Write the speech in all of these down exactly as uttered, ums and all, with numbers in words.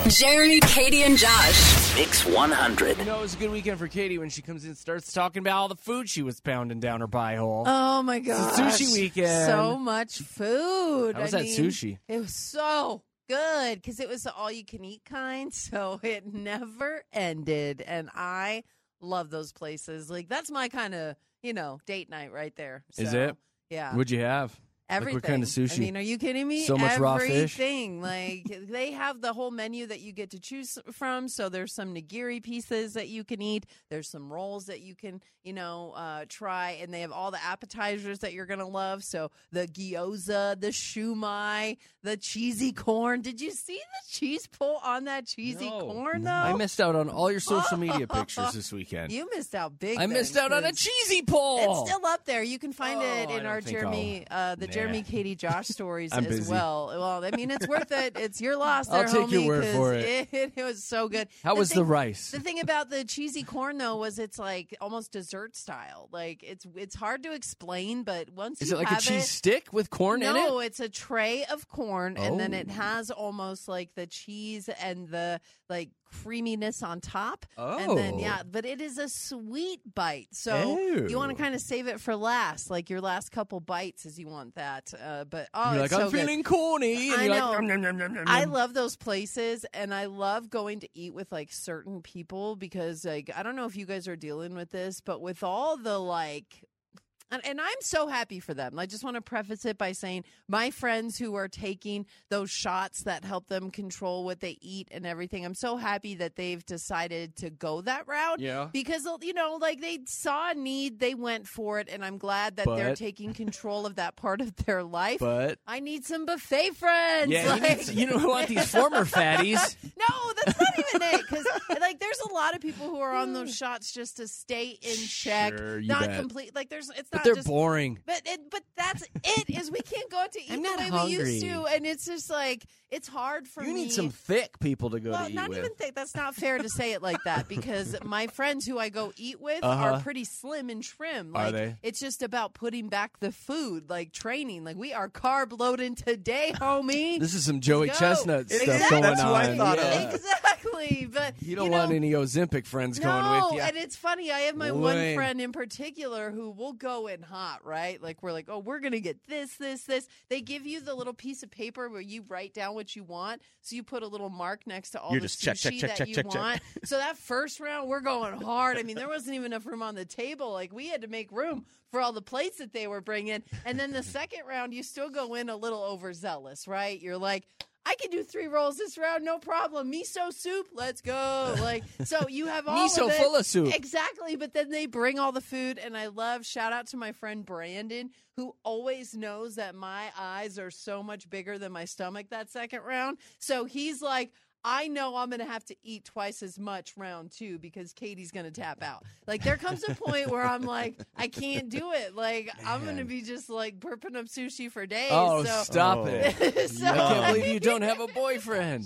Jeremy, Katie, and Josh. Mix one hundred. You know, it was a good weekend for Katie when she comes in and starts talking about all the food she was pounding down her pie hole. Oh, my gosh. It's a sushi weekend. So much food. How was I that mean, sushi? It was so good because it was the all-you-can-eat kind, so it never ended. And I love those places. Like, that's my kind of, you know, date night right there. So, Is it? Yeah. What'd you have? Everything. Like what kind of sushi? I mean, are you kidding me? So much raw fish? Everything. Like, they have the whole menu that you get to choose from. So there's some nigiri pieces that you can eat. There's some rolls that you can, you know, uh, try. And they have all the appetizers that you're going to love. So the gyoza, the shumai, the cheesy corn. Did you see the cheese pull on that cheesy No. corn, though? I missed out on all your social media pictures this weekend. You missed out big. I then, missed out on a 'cause cheesy pull. It's still up there. You can find Oh, it I in don't our think Jeremy, uh, the Nah. Jeremy, Katie, Josh stories I'm as busy. well. Well, I mean, it's worth it. It's your loss I'll there, take your homie, word 'cause for it. it. It was so good. How was the thing- rice? The thing about the cheesy corn, though, was it's like almost dessert style. Like it's it's hard to explain, but once Is you it like a have cheese it, stick with corn in it? no, it's a tray of corn, and then it Oh. has almost like the cheese and the like creaminess on top. And then, Oh. yeah, but it is a sweet bite. So you want Ew. to kind of save it for last, like your last couple bites as you want that. Uh, but, oh, You're it's like, so I'm good. feeling corny. And I you're know. like, nom, nom, nom, nom, I nom. love those places, and I love going to eat with like certain people because, like, I don't know if you guys are dealing with this, but with all the like. And, and I'm so happy for them. I just want to preface it by saying my friends who are taking those shots that help them control what they eat and everything, I'm so happy that they've decided to go that route. Yeah. Because, you know, like they saw a need, they went for it, and I'm glad that they're But- taking control of that part of their life. But I need some buffet friends. yeah, you, like- need, you don't want these former fatties. No, that's not even it. Because like, there's a lot of people who are on those shots just to stay in check, Sure, you not bet. complete. Like, there's, it's But not they're just. boring. But it, but that's it. Is we can't go out to eat I'm the not way hungry. we used to, and it's just like it's hard for You me. need some thick people to go Well, to eat not with. even think that's not fair to say it like that because my friends who I go eat with Uh-huh. are pretty slim and trim. Are Like, they? It's just about putting back the food, like training. Like we are carb loading today, homie. This is some Joey Go. Chestnut stuff Exactly. going That's on. who I thought of. Yeah. Exactly, but You don't know, want any Ozempic friends no, going with you. and it's funny. I have my one Lame. friend in particular who will go in hot, right? Like we're like, oh, we're gonna get this, this, this. They give you the little piece of paper where you write down what you want, so you put a little mark next to all You're the just check, check, sushi check, that check, you check, check. want. So that first round, we're going hard. I mean, there wasn't even enough room on the table. Like we had to make room for all the plates that they were bringing. And then the second round, you still go in a little overzealous, right? You're like, I can do three rolls this round, no problem. Miso soup, let's go. Like, so you have all Miso of it. full of soup. Exactly, but then they bring all the food, and I love, shout out to my friend Brandon, who always knows that my eyes are so much bigger than my stomach that second round. So he's like, I know I'm going to have to eat twice as much round two because Katie's going to tap out. Like, there comes a point where I'm like, I can't do it. Like, I'm going to be just, like, burping up sushi for days. Oh, so, stop Oh. it. so, I can't believe you don't have a boyfriend.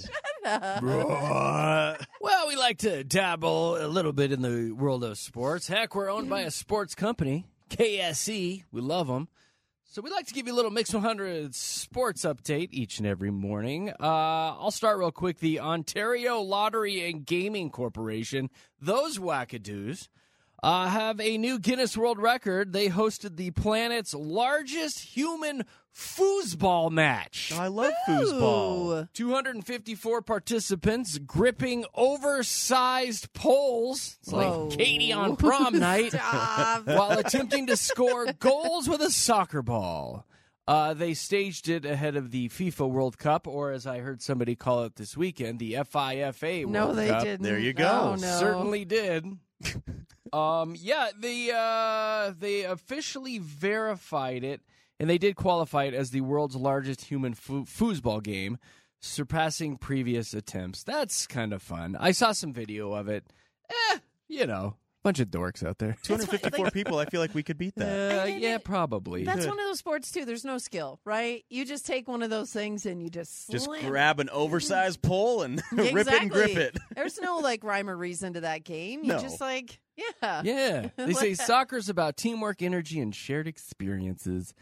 Well, we like to dabble a little bit in the world of sports. Heck, we're owned by a sports company, K S E. We love them. So we like to give you a little Mix one hundred sports update each and every morning. Uh, I'll start real quick. The Ontario Lottery and Gaming Corporation, those wackadoos, uh, have a new Guinness World Record. They hosted the planet's largest human foosball match. Oh, I love foosball. Ooh. two hundred fifty-four participants gripping oversized poles. It's Whoa. like Katie on prom night. Stop. While attempting to score goals with a soccer ball. Uh, they staged it ahead of the FIFA World Cup, or as I heard somebody call it this weekend, the F I F A World No, they Cup. didn't. There you go. Oh, no. Certainly did. um, yeah, they uh, they officially verified it, and they did qualify it as the world's largest human fo- foosball game, surpassing previous attempts. That's kind of fun. I saw some video of it. Eh, you know, bunch of dorks out there. two hundred fifty-four people. I feel like we could beat that. Uh, And yeah, it- probably. That's Good. one of those sports, too. There's no skill, right? You just take one of those things and you just Just slam. grab an oversized pole and rip it and grip Exactly. it. There's no, like, rhyme or reason to that game. You No. just, like, yeah. Yeah. They say Like- soccer's about teamwork, energy, and shared experiences. Oh.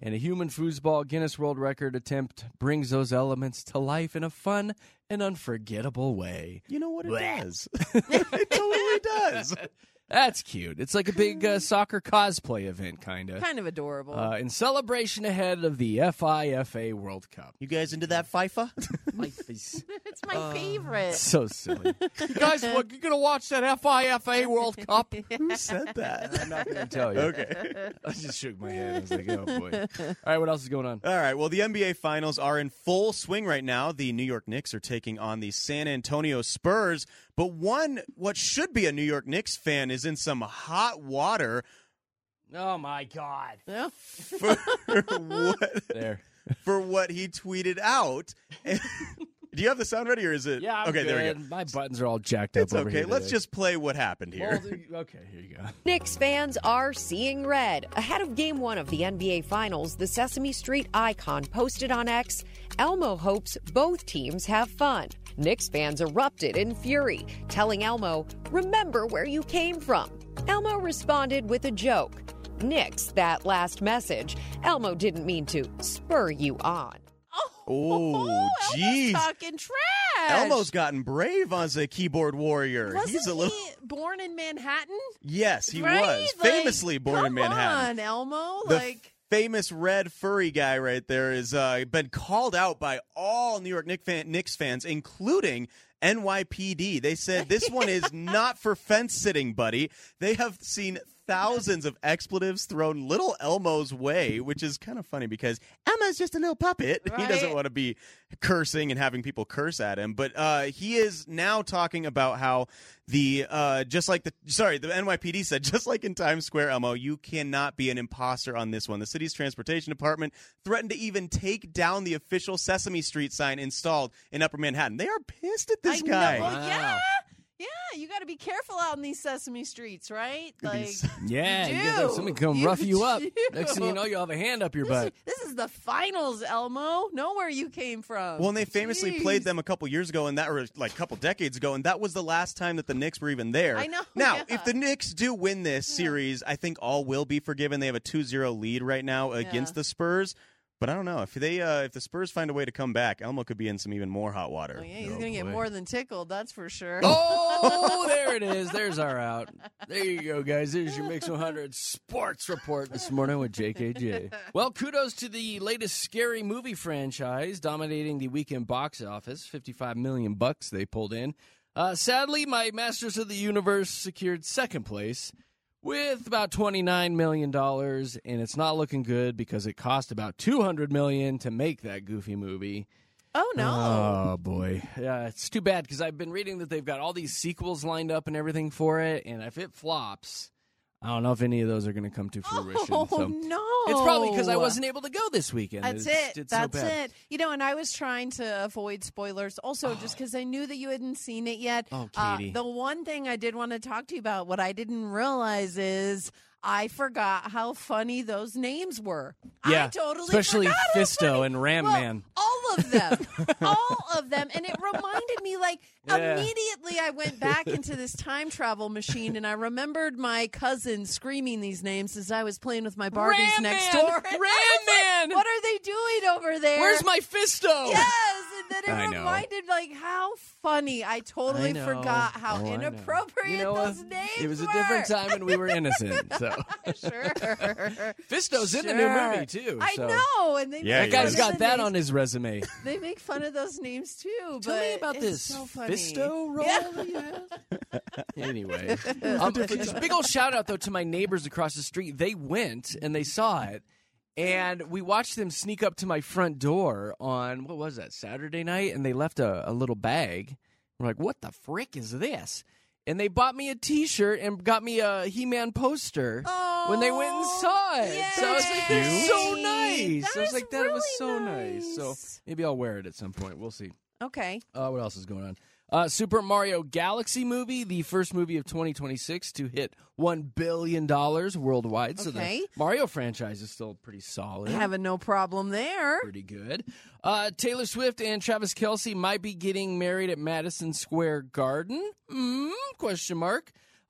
And a human foosball Guinness World Record attempt brings those elements to life in a fun and unforgettable way. You know what it Blech. does? It totally does. That's cute. It's like a big uh, soccer cosplay event, kind of. Kind of adorable. Uh, in celebration ahead of the F I F A World Cup. You guys into that FIFA? My face. it's my favorite. So silly. You guys, what, you going to watch that F I F A World Cup? Who said that? I'm not going to tell you. Okay. I just shook my head. I was like, oh, boy. All right, what else is going on? All right. Well, the N B A Finals are in full swing right now. The New York Knicks are taking on the San Antonio Spurs. But one, what should be a New York Knicks fan, is in some hot water. Oh, my God. Yeah. For what, There. for what he tweeted out. Do you have the sound ready, or is it? Yeah, I'm okay, good. there we go. My buttons are all jacked up It's over okay. here Let's today. just play what happened here. Well, the- okay, here you go. Knicks fans are seeing red. Ahead of Game one of the N B A Finals, the Sesame Street icon posted on X, Elmo hopes both teams have fun. Knicks fans erupted in fury, telling Elmo, "Remember where you came from." Elmo responded with a joke. Knicks, that last message. Elmo didn't mean to spur you on. Oh, Elmo's jeez. talking trash. Elmo's gotten brave as a keyboard warrior. Wasn't He's a little. he born in Manhattan? Yes, he Right? was Like, famously born in come Manhattan. on, Elmo. The like, famous red furry guy right there has uh, been called out by all New York Knicks, fan, Knicks fans, including N Y P D. They said this one is not for fence sitting, buddy. They have seen thousands of expletives thrown little Elmo's way, which is kind of funny because Elmo's just a little puppet. He doesn't Right. want to be cursing and having people curse at him. But uh, he is now talking about how the uh, just like the sorry the N Y P D said, just like in Times Square, Elmo, you cannot be an imposter on this one. The city's transportation department threatened to even take down the official Sesame Street sign installed in Upper Manhattan. They are pissed at this I guy. Know, well, Wow. yeah. Yeah, you got to be careful out in these Sesame Streets, right? Could be Like, s- Yeah, You you get there, do. somebody come You rough you up. do. Next thing you know, you'll have a hand up your this, is, butt. this is the finals, Elmo. Know where you came from. Well, and they famously Jeez. played them a couple years ago, and that or like a couple decades ago, and that was the last time that the Knicks were even there. I know, Now, yeah. if the Knicks do win this series, I think all will be forgiven. They have a two zero lead right now against Yeah. the Spurs. But I don't know if they uh, if the Spurs find a way to come back, Elmo could be in some even more hot water. Oh, yeah, he's Oh, going to get boy. more than tickled, that's for sure. Oh, there it is. There's our out. There you go, guys. There's your Mix one hundred Sports Report this morning with J K J. Well, kudos to the latest scary movie franchise dominating the weekend box office. fifty-five million bucks they pulled in. Uh, sadly, my Masters of the Universe secured second place with about twenty-nine million dollars, and it's not looking good because it cost about two hundred million dollars to make that goofy movie. Oh, no. Oh, boy. Yeah, it's too bad because I've been reading that they've got all these sequels lined up and everything for it, and if it flops, I don't know if any of those are going to come to fruition. Oh, so no. it's probably because I wasn't able to go this weekend. That's It's- it. it's so That's bad. it. You know, and I was trying to avoid spoilers also just because I knew that you hadn't seen it yet. Oh, Uh, Katie. the one thing I did want to talk to you about, what I didn't realize is I forgot how funny those names were. Yeah, I totally especially forgot how Fisto funny- and Ram well, Man. All of them. all of them. And it reminded me, like, Yeah. immediately I went back into this time travel machine and I remembered my cousin screaming these names as I was playing with my Barbies Ram next Man! door. And I Ram was like, Man! what are they doing over there? Where's my Fisto? Yes, and then I it know. reminded like how funny. I totally I know. forgot how Oh, I know. inappropriate You know what? those names It was a were. different time and we were innocent. So Sure. Fisto's in the new Sure. movie too. I so. know, and they Yeah, That make guy's fun got of the that names. on his resume. They make fun of those names too. Tell but me about it's this so funny. Fisto role Yeah. that you have. Anyway, um, just big old shout out though to my neighbors across the street. They went and they saw it, and we watched them sneak up to my front door on what was that Saturday night, and they left a, a little bag. We're like, what the frick is this? And they bought me a T-shirt and got me a He-Man poster when they went and saw it. So I was like, Yay. they're so nice. That I was is like, that was so really nice. So nice. maybe I'll wear it at some point. We'll see. Okay. Uh, what else is going on? Uh, Super Mario Galaxy movie, the first movie of twenty twenty-six to hit one billion dollars worldwide. So Okay. the Mario franchise is still pretty solid. Having no problem there. Pretty good. Uh, Taylor Swift and Travis Kelce might be getting married at Madison Square Garden. Mm, question mark.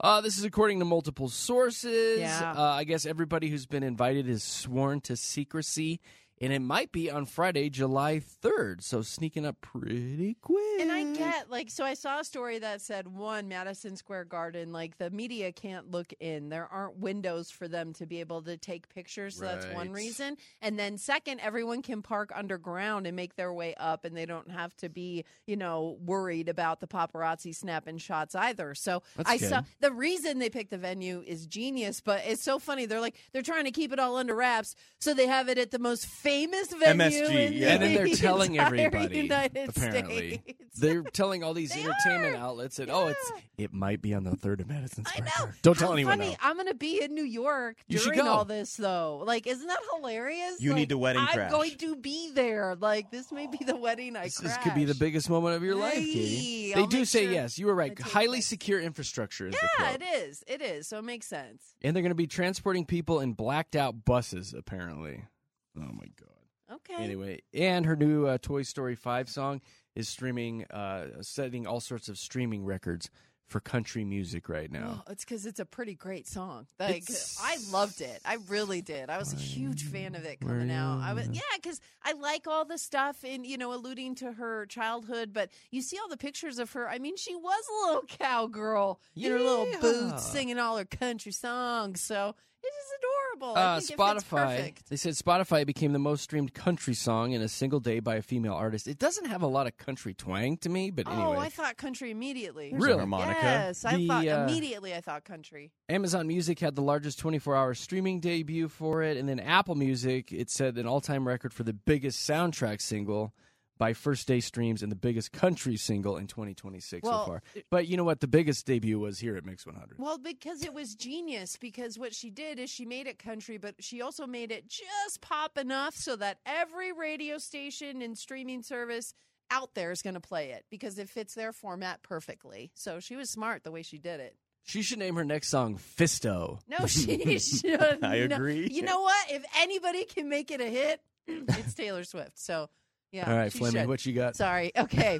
Uh, this is according to multiple sources. Yeah. Uh, I guess everybody who's been invited is sworn to secrecy. And it might be on Friday, July third. So sneaking up pretty quick. And I get, like, so I saw a story that said, one, Madison Square Garden, like, the media can't look in. There aren't windows for them to be able to take pictures. So that's one Right. reason. And then, second, everyone can park underground and make their way up, and they don't have to be, you know, worried about the paparazzi snapping shots either. So That's I good. saw the reason they picked the venue is genius, but it's so funny. They're like, they're trying to keep it all under wraps. So they have it at the most famous venue. M S G, in yeah. And then they're the telling entire everybody, United apparently. States. They're telling all these They entertainment are. outlets that, oh, it's it might be on the third of Madison I Square know. Garden. Don't tell How anyone, funny. though. I'm going to be in New York You should during go. all this, though. Like, isn't that hilarious? You Like, need to wedding I'm crash. going to be there. Like, this may be the wedding I This, crash. this could be the biggest moment of your life, Hey, Katie. I'll They do make say sure yes. You were right. I take Highly this. secure infrastructure is the Yeah, quote. it is. It is. So it makes sense. And they're going to be transporting people in blacked out buses, apparently. Oh, my God. Okay. Anyway, and her new uh, Toy Story five song is streaming, uh, setting all sorts of streaming records for country music right now. Oh, it's because it's a pretty great song. Like It's- I loved it. I really did. I was a huge fan of it coming Were out. you? I was yeah, because I like all the stuff in you know alluding to her childhood. But you see all the pictures of her. I mean, she was a little cowgirl in her little Yeah. boots, singing all her country songs. So it is adorable. I Uh, think it fits Spotify. perfect. They said Spotify became the most streamed country song in a single day by a female artist. It doesn't have a lot of country twang to me, but anyway. Oh, I thought country immediately. There's a Really? harmonica. Yes, I The, thought uh, immediately. I thought country. Amazon Music had the largest twenty-four hour streaming debut for it, and then Apple Music, it set an all-time record for the biggest soundtrack single by first day streams and the biggest country single in twenty twenty-six Well, so far. But you know what? The biggest debut was here at Mix one hundred. Well, because it was genius. Because what she did is she made it country, but she also made it just pop enough so that every radio station and streaming service out there is going to play it because it fits their format perfectly. So she was smart the way she did it. She should name her next song Fisto. No, she should. I no- agree. You know what? If anybody can make it a hit, it's Taylor Swift. So, yeah. All right, she Fleming, should. what you got? Sorry. Okay.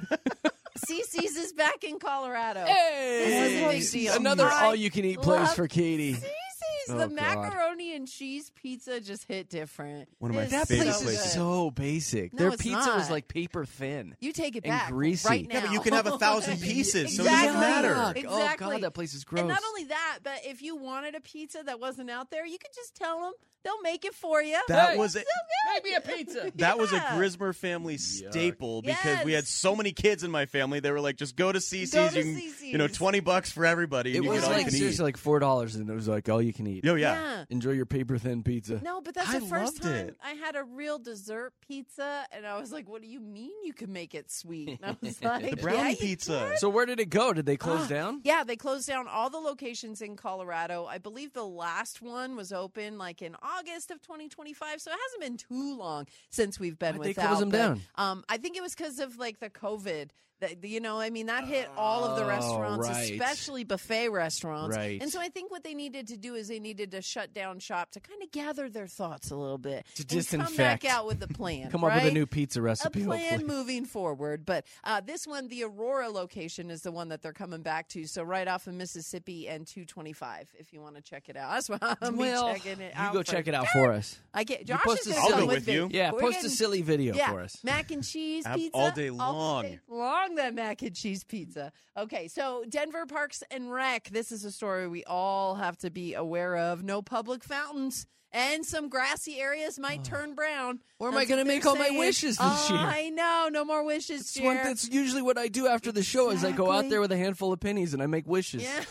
Cece's is back in Colorado. Hey! This is a big deal. Another I all-you-can-eat place love for Katie. Cece's. Oh, the God. macaroni and cheese pizza just hit different. One of my It's That favorite place so is places. good. so basic. No, Their it's pizza was not. like paper thin. You take it and back greasy. right now. Yeah, but you can have a thousand pieces, so it exactly. doesn't matter. Yuck. Exactly. Oh, God, that place is gross. And not only that, but if you wanted a pizza that wasn't out there, you could just tell them. They'll make it for you. That Hey, was a, Make me a pizza. that was a Yeah. Grismer family staple because we had Yes. so many kids in my family. They were like, just go to Cece's. Go to you can, Cece's. you know, twenty bucks for everybody. It and you was get all like you can seriously eat. like four dollars, and it was like all you can eat. Oh yeah. Yeah. Enjoy your paper thin pizza. No, but that's I the first loved time it. I had a real dessert pizza, and I was like, "What do you mean you can make it sweet?" And I was like, The brownie yeah, you pizza. can." So where did it go? Did they close Ah, down? Yeah, they closed down all the locations in Colorado. I believe the last one was open like in August of twenty twenty-five, so it hasn't been too long since we've been Why'd they without. close them but, down? Um, I think it was because of like the COVID. That, you know, I mean, that hit all of the Oh, restaurants, right. especially buffet restaurants. Right. And so I think what they needed to do is they needed to shut down shop to kind of gather their thoughts a little bit To and come disinfect. back out with a plan. Come up with a right? new pizza recipe, a plan hopefully. moving forward. But uh, this one, the Aurora location, is the one that they're coming back to. So right off of Mississippi and two twenty-five, if you want to check it out. That's why I'm Well, checking it you out. go for check it out sure. for us. I get You Josh post is a gonna I'll come go with with me. you. Yeah, We're post getting- a silly video yeah, for us. mac and cheese Ab- pizza all day All long. day long, that mac and cheese pizza. Okay, so Denver Parks and Rec. This is a story we all have to be aware of. No public fountains. And some grassy areas might turn brown. Where am I That's gonna what they're make all my saying. wishes this Oh, year? I know. No more wishes, It's one, Jer. that's usually what I do after the show is I go out Exactly. there with a handful of pennies and I make wishes. Yeah,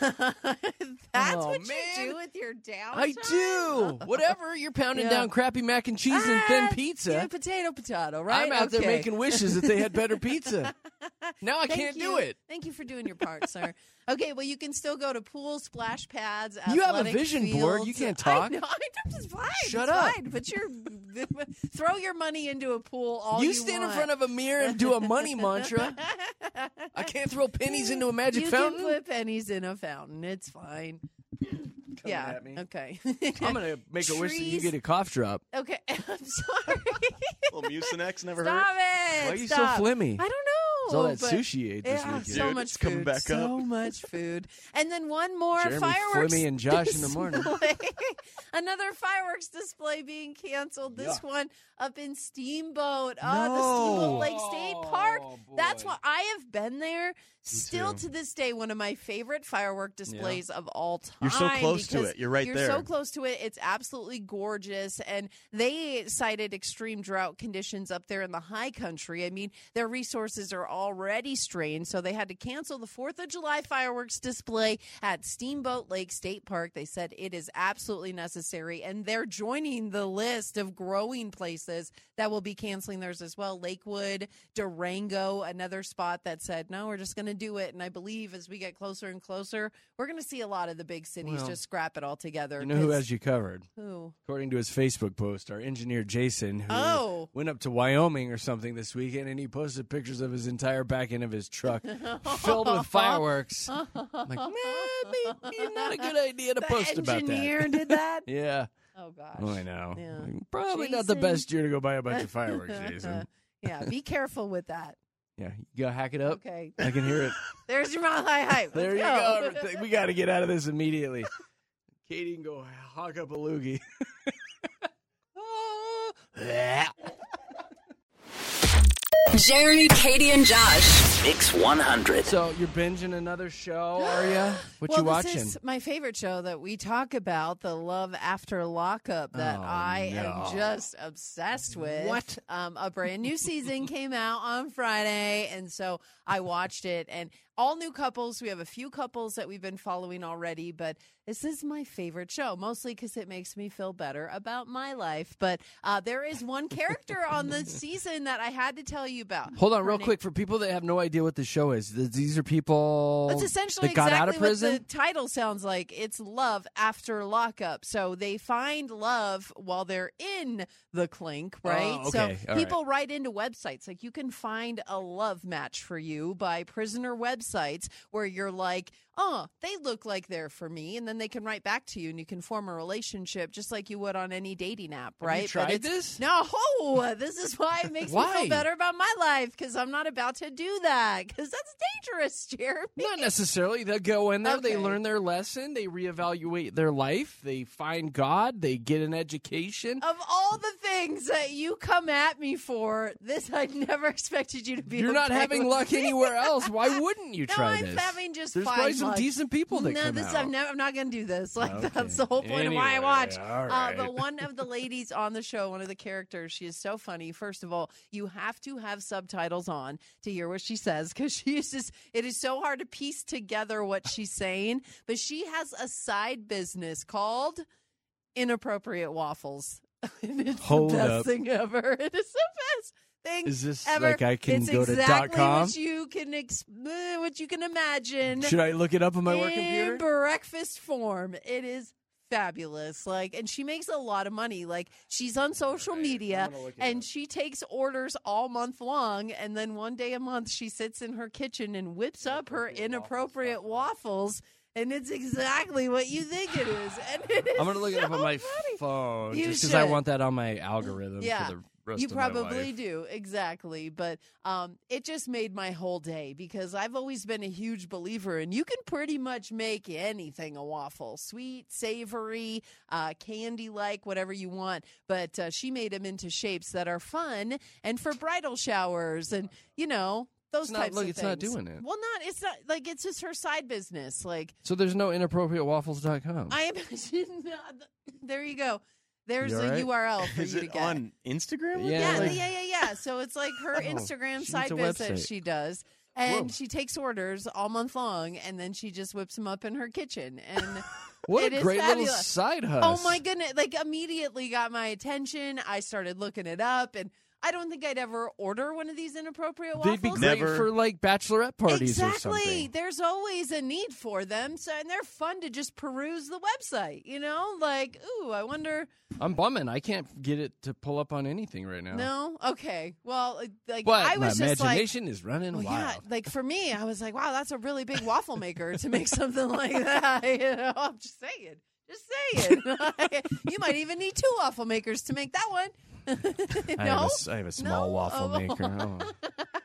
that's Oh, what man. you do with your downtime. I do. Whatever. You're pounding Yeah. down crappy mac and cheese and thin Ah, pizza. yeah, potato, potato, right? I'm out there Okay. making wishes that they had better pizza. Now I Thank can't you. do it. Thank you for doing your part, sir. Okay, well, you can still go to pools, splash pads. You have a athletic vision board. You fields. can't talk. I know. I'm just fine. Shut it's up. Fine. Put your throw your money into a pool. All you you stand want. in front of a mirror and do a money mantra. I can't throw pennies into a magic you fountain. can put pennies in a fountain. It's fine. yeah. at me. Okay. I'm gonna make a wish that you Trees. get a cough drop. Okay. I'm sorry. Well, Mucinex never hurt. Stop it. Why are you so Stop. flimmy? I don't know. It's all that but- sushi you ate this Yeah, weekend. so Dude, much it's coming food. back so up. much food. And then one more Jeremy fireworks Flemmy and Josh in the morning. display. Another fireworks display being canceled. This Yuck. one up in Steamboat. Oh, No. the Steamboat Lake State Park. Oh, boy. That's why I have been there. Still too. to this day, one of my favorite firework displays of all time. You're so close to because it. You're right you're there. so close to it. It's absolutely gorgeous. And they cited extreme drought conditions up there in the high country. I mean, their resources are already strained, so they had to cancel the fourth of July fireworks display at Steamboat Lake State Park. They said it is absolutely necessary, and they're joining the list of growing places that will be canceling theirs as well. Lakewood, Durango, another spot that said, no, we're just going to do it. And I believe as we get closer and closer, we're going to see a lot of the big cities Well, just scrap it all together. You know who 'cause- has you covered? Who? According to his Facebook post, our engineer Jason, who Oh. went up to Wyoming or something this weekend, and he posted pictures of his entire back end of his truck filled with fireworks. I'm like, man, maybe not a good idea to The post about engineer that. did that? Yeah. Oh, gosh. Oh, I know. Yeah. Like, probably not the Jason. best year to go buy a bunch of fireworks, Jason. Yeah, be careful with that. Yeah, you gotta hack it up. Okay. I can hear it. There's your mile high hype. There you Let's go. Everything. We got to get out of this immediately. Katie can go hawk up a loogie. Jeremy, Katie, and Josh. Mix one hundred. So you're binging another show, are you? What well, you watching? This is my favorite show that we talk about, the Love After Lockup, that Oh, I no. am just obsessed with. What? Um, a brand new season came out on Friday, and so I watched it. And all new couples. We have a few couples that we've been following already, but this is my favorite show, mostly because it makes me feel better about my life. But uh, there is one character on the season that I had to tell you about. Hold on, Her real name- quick, for people that have no idea what the show is. th- These are people That's essentially that got exactly out of prison. what the title sounds like. It's love after lockup. So they find love while they're in the clink, right? Oh, okay. So All people write into websites. Like you can find a love match for you by prisoner websites where you're like, oh, they look like they're for me. And then they can write back to you and you can form a relationship just like you would on any dating app, Have right? you tried But it's- this? No, this is why it makes me Why? feel better about my life because I'm not about to do that because that's dangerous, Jeremy. Not necessarily. They go in there, they Okay. learn their lesson, they reevaluate their life, they find God, they get an education. Of all the things that you come at me for, this I never expected you to be. You're not okay having with luck me. anywhere else. Why wouldn't you No, try I'm this? having just There's fine probably some luck. decent people that no, come this out. I've never. I'm not going to do this. Like Okay. that's the whole point of why I Anyway, watch. all Uh, right. but one of the ladies on the show, one of the characters, she is so funny. First of all, you have to have subtitles on to hear what she says because she is just. It is so hard to piece together what she's saying. But she has a side business called Inappropriate Waffles. And it's Hold the best up. thing ever. It is the best thing Is this ever. like I can it's go to exactly dot com? what you can ex- uh, what you can imagine Should I look it up on my work in computer? breakfast form. It is fabulous. Like, and she makes a lot of money. Like, she's on social Right. media I'm gonna look it and up. she takes orders all month long. And then one day a month, she sits in her kitchen and whips up her inappropriate waffles. And it's exactly what you think it is. And it is I'm going to look it up so on my funny. phone You just because I should. want that on my algorithm Yeah. for the rest You of my probably life. do, exactly. But um, it just made my whole day because I've always been a huge believer in you can pretty much make anything a waffle. Sweet, savory, uh, candy-like, whatever you want. But uh, she made them into shapes that are fun and for bridal showers and, you know, those It's not- types look, of it's things. not doing it. Well, not, it's not, like, it's just her side business. Like, So there's no inappropriate waffles dot com. I imagine, there you go. There's You a all right? U R L for Is you it to get. on Instagram? Yeah, Yeah, like- yeah, yeah, yeah. So it's like her Instagram she side needs a business website. she does. And Whoa. she takes orders all month long, and then she just whips them up in her kitchen. And What it a is great little fabulous. side hustle. oh my goodness, like immediately got my attention. I started looking it up, and I don't think I'd ever order one of these inappropriate waffles. They'd be great Never. for like bachelorette parties or Exactly. something. There's always a need for them, so and they're fun to just peruse the website. You know, like, ooh, I wonder. I'm bumming. I can't get it to pull up on anything right now. No, okay. Well, like But I my was just like. imagination is running Well, wild. yeah, like for me, I was like, wow, that's a really big waffle maker to make something like that. You know, I'm just saying. Just saying. You might even need two waffle makers to make that one. I, have no? a, s- I have a small No? waffle Oh. maker. Oh.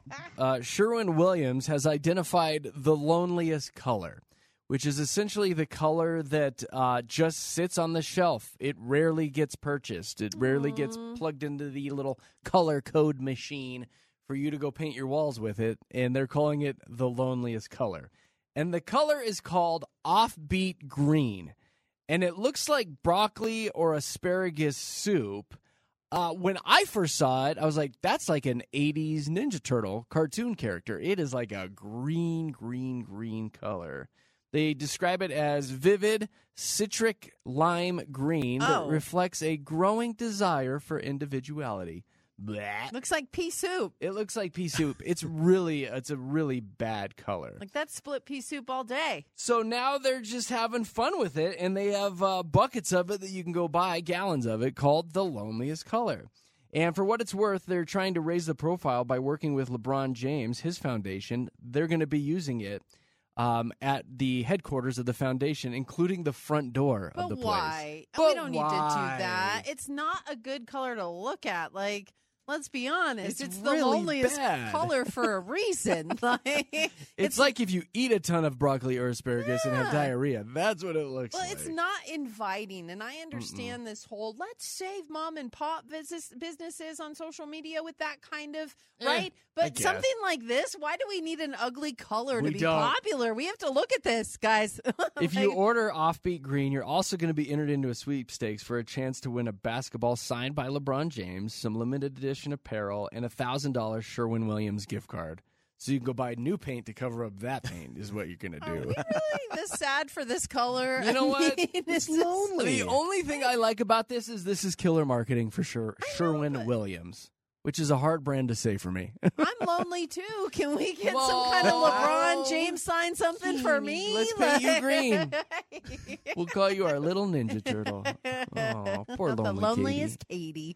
uh, Sherwin-Williams has identified the loneliest color, which is essentially the color that uh, just sits on the shelf. It rarely gets purchased. It rarely Aww. gets plugged into the little color code machine for you to go paint your walls with it, and they're calling it the loneliest color. And the color is called offbeat green, and it looks like broccoli or asparagus soup. Uh, when I first saw it, I was like, that's like an eighties Ninja Turtle cartoon character. It is like a green, green, green color. They describe it as vivid, citric lime green that Oh. reflects a growing desire for individuality. Blah. Looks like pea soup. It looks like pea soup. It's really, it's a really bad color. Like that split pea soup all day. So now they're just having fun with it, and they have uh, buckets of it that you can go buy, gallons of it, called the loneliest color. And for what it's worth, they're trying to raise the profile by working with LeBron James, his foundation. They're going to be using it um, at the headquarters of the foundation, including the front door But of the place. why? But we don't need to do why? that. It's not a good color to look at. Like, let's be honest. It's It's, the really loneliest bad. color for a reason. Like, It's, it's like if you eat a ton of broccoli or asparagus and have Yeah. diarrhea. That's what it looks Well, like. it's not inviting, and I understand this whole let's save mom and pop business businesses on social media with that kind of Eh, right. I But guess. something like this, why do we need an ugly color We to be don't. popular? We have to look at this, guys. If you Like, order Offbeat Green, you're also going to be entered into a sweepstakes for a chance to win a basketball signed by LeBron James, some limited edition apparel, and a one thousand dollars Sherwin-Williams gift card. So you can go buy new paint to cover up that paint is what you're going to are we do. really this sad for this color? You know I what? mean, It's this- lonely. The only thing I like about this is this is killer marketing for sure. I know, Sherwin-Williams, which is a hard brand to say for me. I'm lonely too. Can we get Whoa. some kind of LeBron James sign something for me? Let's paint you Like- green. We'll call you our little Ninja Turtle. Oh, poor the lonely loneliest Katie.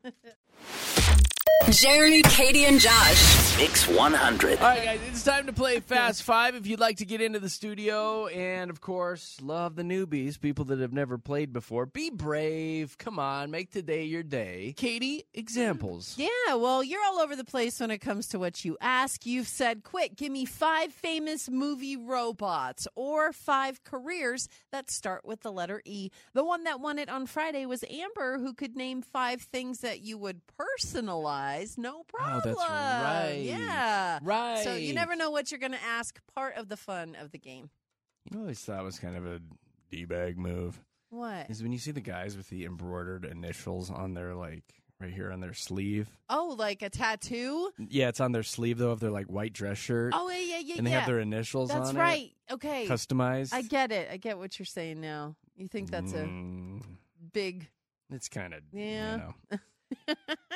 Jerry, Katie, and Josh. Mix one hundred. All right, guys, it's time to play Fast Five. If you'd like to get into the studio, and of course, love the newbies, people that have never played before, be brave. Come on, make today your day. Katie, examples. Yeah, well, you're all over the place when it comes to what you ask. You've said, quick, give me five famous movie robots or five careers that start with the letter E. The one that won it on Friday was Amber, who could name five things that you would personalize. No problem. Oh, that's right. Yeah. Right. So you never know what you're going to ask. Part of the fun of the game. You know, I always thought it was kind of a D-bag move. What? Is when you see the guys with the embroidered initials on their, like, right here on their sleeve. Oh, like a tattoo? Yeah, it's on their sleeve, though, of their, like, white dress shirt. Oh, yeah, yeah, yeah. and they yeah. have their initials That's on right. Okay. it. Customized. I get it. I get what you're saying now. You think that's a Mm, big, it's kind of, Yeah. you know.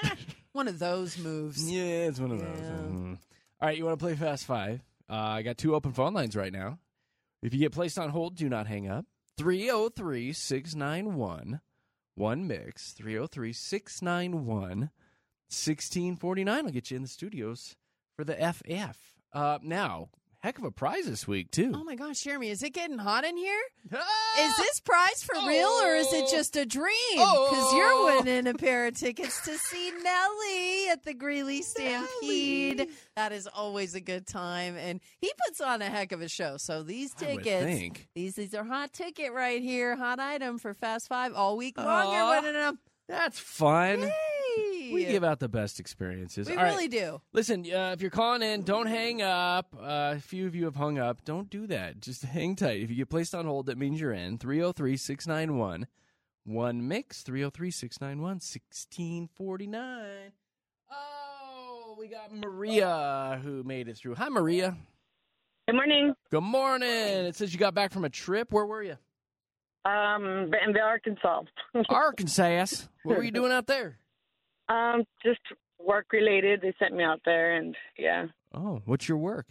one of those moves. Yeah, it's one of those. Yeah. Mhm. All right, you want to play Fast Five? Uh, I got two open phone lines right now. If you get placed on hold, do not hang up. three oh three, six nine one, one mix. three oh three, six nine one, one six four nine. I'll get you in the studios for the F F. Uh, now, heck of a prize this week, too. Oh my gosh, Jeremy, is it getting hot in here? Ah! Is this prize for real or is it just a dream? Because you're winning a pair of tickets to see Nelly at the Greeley Stampede. Nelly. That is always a good time, and he puts on a heck of a show. So these I would tickets, think. these these are hot ticket right here, hot item for Fast Five all week long. You're Aw. winning them. That's fun. Hey, We give out the best experiences. we All right. really do. Listen, uh, if you're calling in, don't hang up. Uh, a few of you have hung up. Don't do that. Just hang tight. If you get placed on hold, that means you're in. three oh three, six nine one, one mix. three oh three, six nine one, one six four nine. Oh, we got Maria who made it through. Hi, Maria. Good morning. Good morning. It says you got back from a trip. Where were you? Um, Bentonville, Arkansas. Arkansas. What were you doing out there? um, just work related. They sent me out there, and yeah, Oh, what's your work?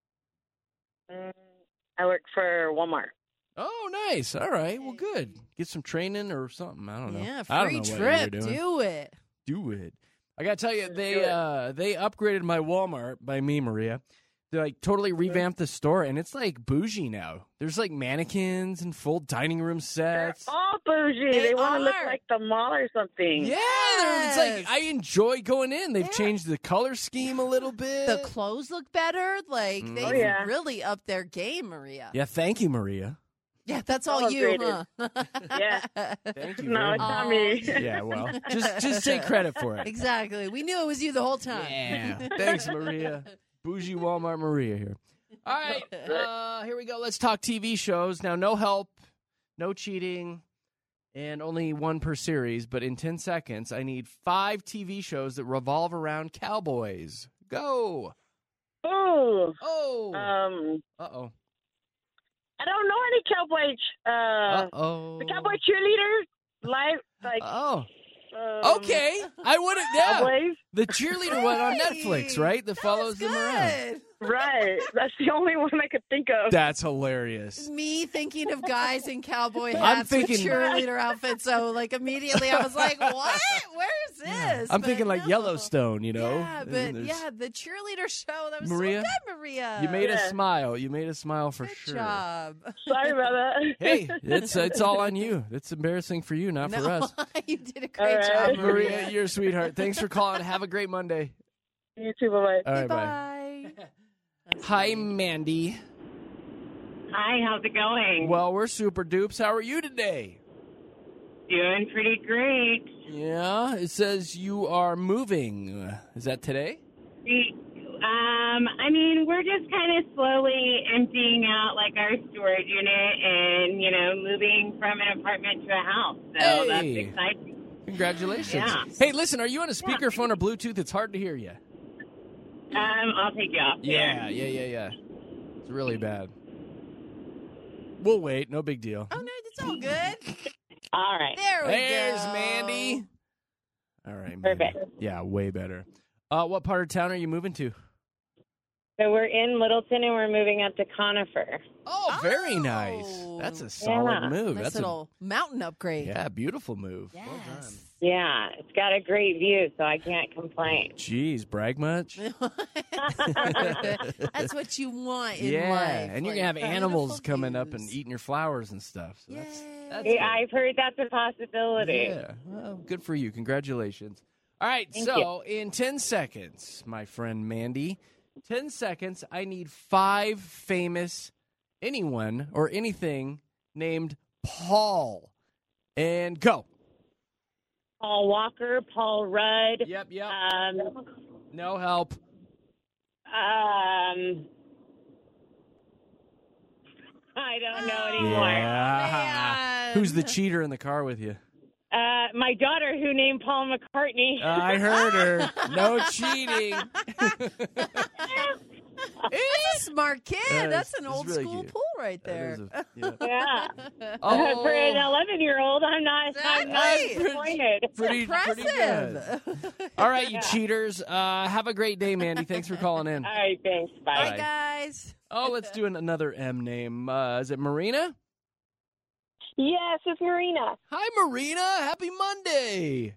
mm, I work for Walmart. Oh, nice. All right. Well, good. Get some training or something. I don't know. Yeah, I don't free know what you trip. were doing. Do it. Do it. I gotta tell you, Do they it. uh, they upgraded my Walmart by me, Maria. They like totally revamped the store, and it's like bougie now. There's like mannequins and full dining room sets. They're all bougie. They They, want to look are. like the mall or something. Yeah, they're- it's like Yes. I enjoy going in. They've Yeah. changed the color scheme a little bit. The clothes look better. Like Mm. they've Oh, yeah. really upped their game, Maria. yeah, thank you, Maria. Yeah, that's all Oh, you, upgraded. huh? Yeah. Thank you. No, very it's much. not me. Yeah, well, just just take credit for it. Exactly. We knew it was you the whole time. Yeah, thanks, Maria. Bougie Walmart Maria here. All right, uh, here we go. Let's talk T V shows now. No help, no cheating, and only one per series. But in ten seconds, I need five T V shows that revolve around cowboys. Go. Ooh. Oh. Um, Uh oh. I don't know any cowboy. Uh, Uh oh. the cowboy cheerleader, live like. Oh. Um, Okay. I wouldn't. Yeah. Cowboys. The cheerleader one on Netflix, right? That follows them around. Good. Right. That's the only one I could think of. That's hilarious. Me thinking of guys in cowboy I'm hats thinking- with cheerleader outfits. So, like, immediately I was like, what? Where's this? I'm But thinking like no. Yellowstone, you know? Yeah, And but there's- yeah, the cheerleader show, that was Maria, so good, Maria. You made us Yeah. smile. You made us smile for Good sure. job. Sorry about that. Hey, it's it's all on you. It's embarrassing for you, not for No, us. you did a great All job, right. Maria. Maria, you're a sweetheart. Thanks for calling. Have a great Monday. You too. Bye bye. All right, bye. Bye. Hi, Mandy. Hi, how's it going? Well, we're super dupes. How are you today? Doing pretty great. Yeah, it says you are moving. Is that today? We, um, I mean, we're just kind of slowly emptying out like our storage unit and, you know, moving from an apartment to a house. So that's Hey. exciting. Congratulations. Yeah. Hey, listen, are you on a speakerphone or Bluetooth? It's hard to hear you. Um, I'll take you off. Yeah, yeah, yeah, yeah. It's really bad. We'll wait. No big deal. Oh, no, it's all good. All right. There we There's go. Mandy. All right, Mandy. Perfect. Yeah, way better. Uh, what part of town are you moving to? So we're in Littleton and we're moving up to Conifer. Oh, very Oh. nice. That's a solid Yeah. move. Nice That's little mountain a upgrade. yeah, beautiful move. Well done. Yes. Yeah, it's got a great view, so I can't complain. Jeez, brag much? That's what you want in yeah, life. and you're like gonna have animals beautiful coming up and views. eating your flowers and stuff. So that's, Yay. that's Yeah, good. I've heard that's a possibility. Yeah, well, good for you. Congratulations. All right, Thank so in ten seconds, my friend Mandy, ten seconds, I need five famous anyone or anything named Paul. And go. Paul Walker, Paul Rudd. Yep, yep. Um, No help. um, I don't know anymore. Yeah. man. Who's the cheater in the car with you? Uh, my daughter, who named Paul McCartney. I heard her. No cheating. He's a smart kid. Yeah, That's it's- an it's old really school cute. pool right That there. is a- yeah. yeah. Oh, For an eleven-year-old, I'm not, I'm not Right. disappointed. pretty, pretty good. Impressive. All right, you cheaters. Uh, have a great day, Mandy. Thanks for calling in. All right, thanks. Bye. Bye, guys. Oh, let's do an, another M name. Uh, is it Marina? Yes, it's Marina. Hi, Marina. Happy Monday.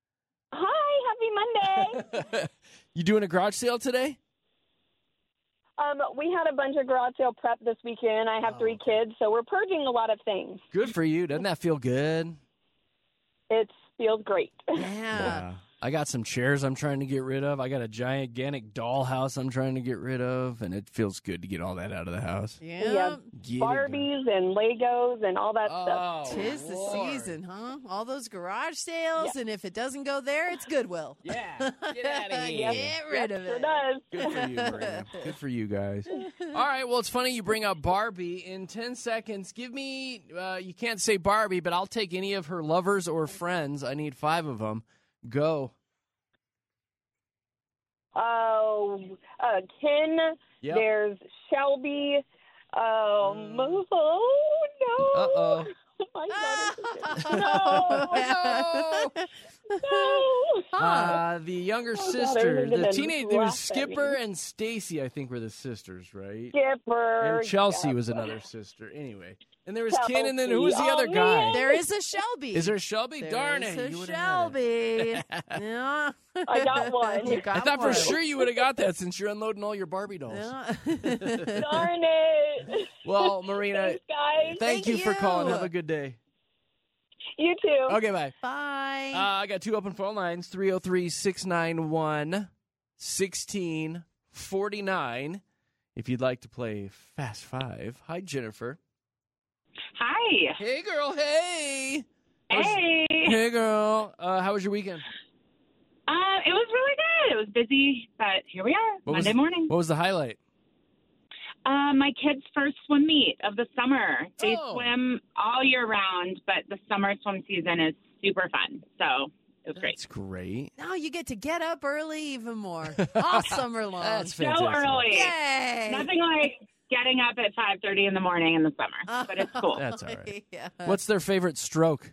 Hi, happy Monday. You doing a garage sale today? um, we had a bunch of garage sale prep this weekend. I have Oh. three kids, so we're purging a lot of things. Good for you. Doesn't that feel good? It feels great. Yeah. I got some chairs I'm trying to get rid of. I got a gigantic dollhouse I'm trying to get rid of, and it feels good to get all that out of the house. Yeah. Yeah. Get it Barbies and Legos and all that done. stuff. Oh, Tis the Lord. season, huh? All those garage sales, and if it doesn't go there, it's Goodwill. Yeah, get out of here. Get rid of Sure it. does. Good for you, Marina. Good for you guys. All right. Well, it's funny you bring up Barbie. In ten seconds, give me, uh, you can't say Barbie, but I'll take any of her lovers or friends. I need five of them. Go. Oh, uh, Ken. Yep. There's Shelby. Um, Mm. oh, no. Uh-oh. My daughter's- Oh, no. No. Uh, the younger Oh, God, sister, I'm the gonna teenage, there was laugh at Skipper me. and Stacy, I think, were the sisters, right? Skipper. And Chelsea was Yep. another sister. Anyway. And there was Ken, and then who Chelsea. was the other Oh, guy? man. There is a Shelby. Is there a Shelby? There Darn is it. a You would've had it. Shelby. Yeah. I got one. You got I thought one. for sure you would have got that since you're unloading all your Barbie dolls. Yeah. Darn it. Well, Marina, Thanks, guys. thank, Thank you for calling. you. Have a good day. You too. Okay, bye. Bye. Uh, I got two open phone lines, three oh three, six nine one, one six four nine. If you'd like to play Fast Five. Hi, Jennifer. Hi. Hey, girl. Hey. How's- Hey. Hey, girl. Uh, how was your weekend? Uh, it was really good. It was busy, but here we are, What was- Monday morning. What was the highlight? Uh, my kids' first swim meet of the summer. They Oh. swim all year round, but the summer swim season is super fun. So it was great. That's great. Now you get to get up early even more. All summer long. That's So fantastic. early. Yay. Nothing like getting up at five thirty in the morning in the summer, but it's cool. That's all right. Yeah. What's their favorite stroke?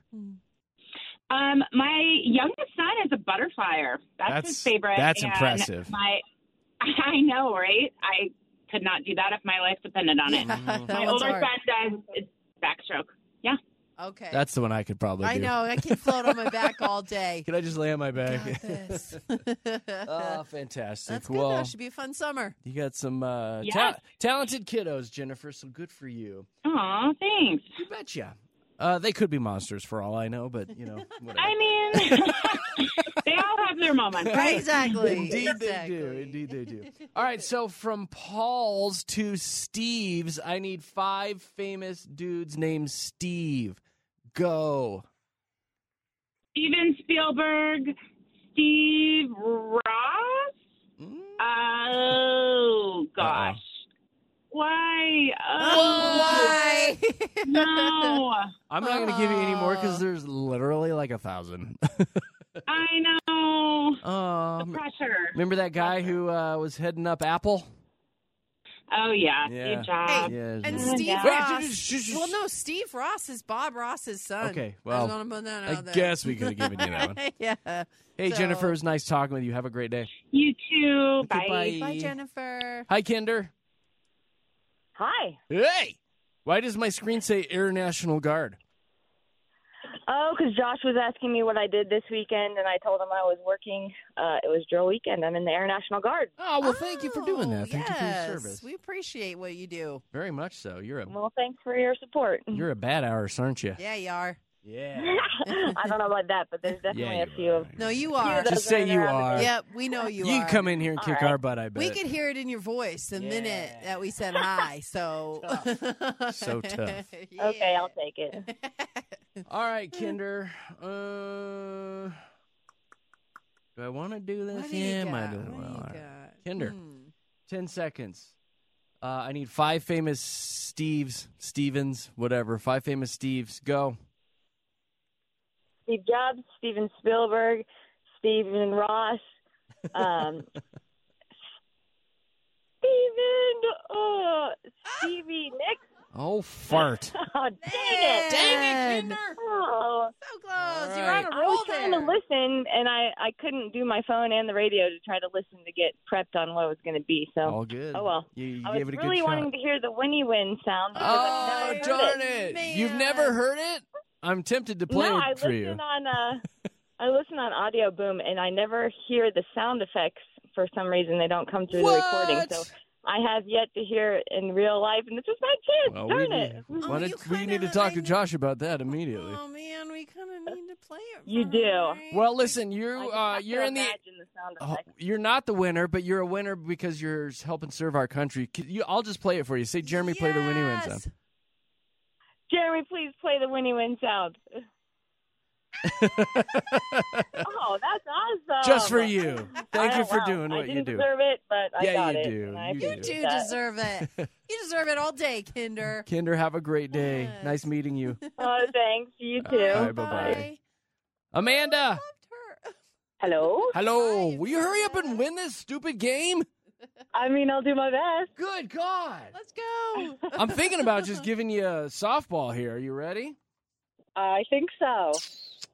Um, my youngest son is a butterflyer. That's, That's- his favorite. that's and impressive. My, I know, right? I could not do that if my life depended on it. Yeah, Mhm. that My one's older hard. son does it's backstroke. Yeah. Okay. That's the one I could probably I do. know. I can float on my back all day. Can I just lay on my back? Got this. Oh, fantastic. That's good. well, That should be a fun summer. you got some uh, Yes. ta- talented kiddos, Jennifer, so good for you. Aw, thanks. You betcha. Uh, they could be monsters for all I know, but, you know, whatever. I mean, they all have their moments, right? Exactly. Indeed exactly. they do. Indeed they do. All right, so from Paul's to Steve's, I need five famous dudes named Steve. Go. Steven Spielberg, Steve Ross. Mm. Oh gosh, why? Oh, Why? No, I'm not going to give you any more because Aw. there's literally like a thousand. I know. um, Pressure. remember that guy who uh, was heading up Apple? Oh yeah, Yeah. good job. Yeah. And Yeah. Steve Wait, Ross. sh- sh- sh- well, no, Steve Ross is Bob Ross's son. Okay, I well, was gonna put that I out there. guess we could have given you that one. yeah. Hey, So- Jennifer, it was nice talking with you. Have a great day. You too. Okay, Bye. bye. Bye, Jennifer. Hi, Kinder. Hi. Hey! Why does my screen say Air National Guard? Oh, because Josh was asking me what I did this weekend, and I told him I was working. Uh, it was drill weekend. I'm in the Air National Guard. Oh, well, thank you for doing that. Oh, Thank you for your yes. service. We appreciate what you do. Very much so. You're a Well, thanks for your support. you're a bad hours, aren't you? Yeah, you are. Yeah. I don't know about that, but there's definitely Yeah, a you few are. of No, you few are. of those Just say running you around the are. day. Yep, we know you, You are. can come in here and All kick right. our butt, I bet. We could hear it in your voice the minute Yeah. that we said hi. So So tough. Okay, I'll take it. All right, Kinder. Uh, do I want to do this? What do you yeah, got? might do. What do Well, you all right. got? Kinder. Hmm. Ten seconds. Uh, I need five famous Steves, Stevens, whatever. Five famous Steves. Go. Steve Jobs, Steven Spielberg, Steven Ross, um, Steven, uh, Stevie Nicks. Oh, fart. Oh, dang it. Dang it, Kinder. Oh, So close. All You're right. on a I roll was trying there. to listen, and I, I couldn't do my phone and the radio to try to listen to get prepped on what it was going to be. So, All good. oh well. You, you I gave was it a really good wanting shot. to hear the Winnie Win sound. Because Oh, I've never darn heard it. Man. You've never heard it? I'm tempted to play no, it I for listen you. on uh, I listen on Audio Boom, and I never hear the sound effects for some reason. They don't come through What? the recording, so I have yet to hear it in real life, and this is my chance. Well, Darn we, it! need, Oh, why you did- we kinda- need to talk to I- Josh about that immediately. Oh man, we kind of need to play it. You for do. her, right? Well, listen, I you just uh, have to you're in the imagine the sound oh, effects. you're not the winner, but you're a winner because you're helping serve our country. Can You, I'll just play it for you. Say, Jeremy, play the Winnie Win Yes. sound. Jeremy, please play the Winnie Win sound. Oh, that's awesome! Just for you. Thank you Oh, for wow. doing I what you didn't do. deserve it, but I Yeah, got you it. do. and I You You appreciate do that. deserve it. You deserve it all day, Kinder. Kinder, have a great day. Yes. Nice meeting you. Oh, thanks. You too. All right, bye-bye. Amanda, Loved her. Hello. hello. Hi, Will you hurry up and win this stupid game? I mean, I'll do my best. Good God. Let's go. I'm thinking about just giving you a softball here. Are you ready? I think so.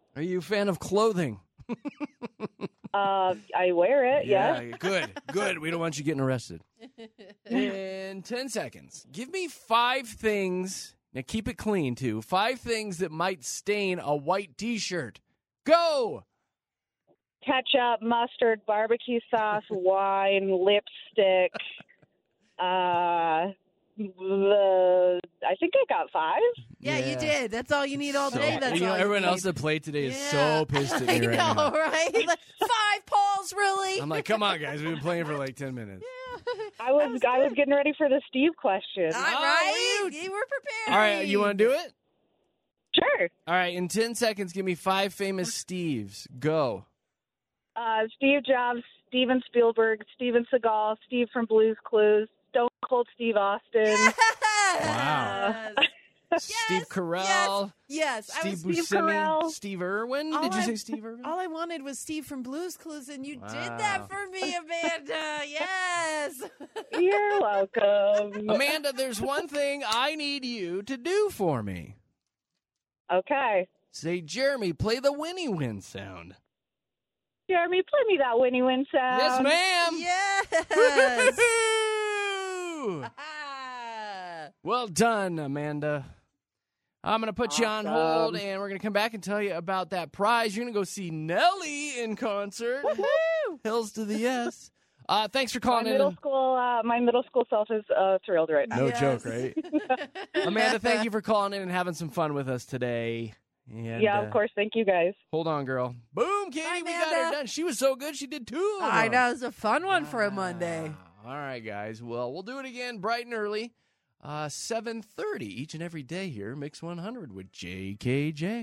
Are you a fan of clothing? Uh, I wear it, yes. Yeah, good, good. We don't want you getting arrested. In ten seconds, give me five things. Now keep it clean, too. Five things that might stain a white T-shirt. Go! Ketchup, mustard, barbecue sauce, wine, lipstick. Uh, the, I think I got five. Yeah, Yeah. you did. That's all you need all So, day. That's you know, all you everyone need. else that played today is Yeah. so pissed at I me right know, now. right? Like, five Pauls, really? I'm like, come on, guys. We've been playing for like ten minutes. I was I was getting ready for the Steve question. All Oh, right. were You were prepared. All right, you want to do it? Sure. All right, in ten seconds, give me five famous Steves. Go. Uh, Steve Jobs, Steven Spielberg, Steven Seagal, Steve from Blue's Clues, Stone Cold Steve Austin. Wow. Steve Carell. Yes. I Steve was, Steve Buscemi. Carell. Steve Irwin. All Did you I- say Steve Irwin? all I wanted was Steve from Blue's Clues, and you did Wow. that for me, Amanda. Yes. You're welcome. Amanda, there's one thing I need you to do for me. Okay. Say, Jeremy, play the Winnie Win sound. Jeremy, play me that Winnie Win sound. Yes, ma'am. Yes. Woo-hoo-hoo! Well done, Amanda. I'm going to put you on hold, Awesome. and we're going to come back and tell you about that prize. You're going to go see Nelly in concert. Hills to the yes. Uh, thanks for My calling in. middle school, uh, my middle school self is uh, thrilled right now. No Yes. joke, right? Amanda, thank you for calling in and having some fun with us today. And, Yeah, uh, of course. Thank you, guys. Hold on, girl. Boom, Katie, Bye, we got her Amanda. done. She was so good, she did two of I them. know. It was a fun one for a Monday. Wow. All right, guys. Well, we'll do it again bright and early, uh, seven thirty each and every day here, Mix one hundred with J K J.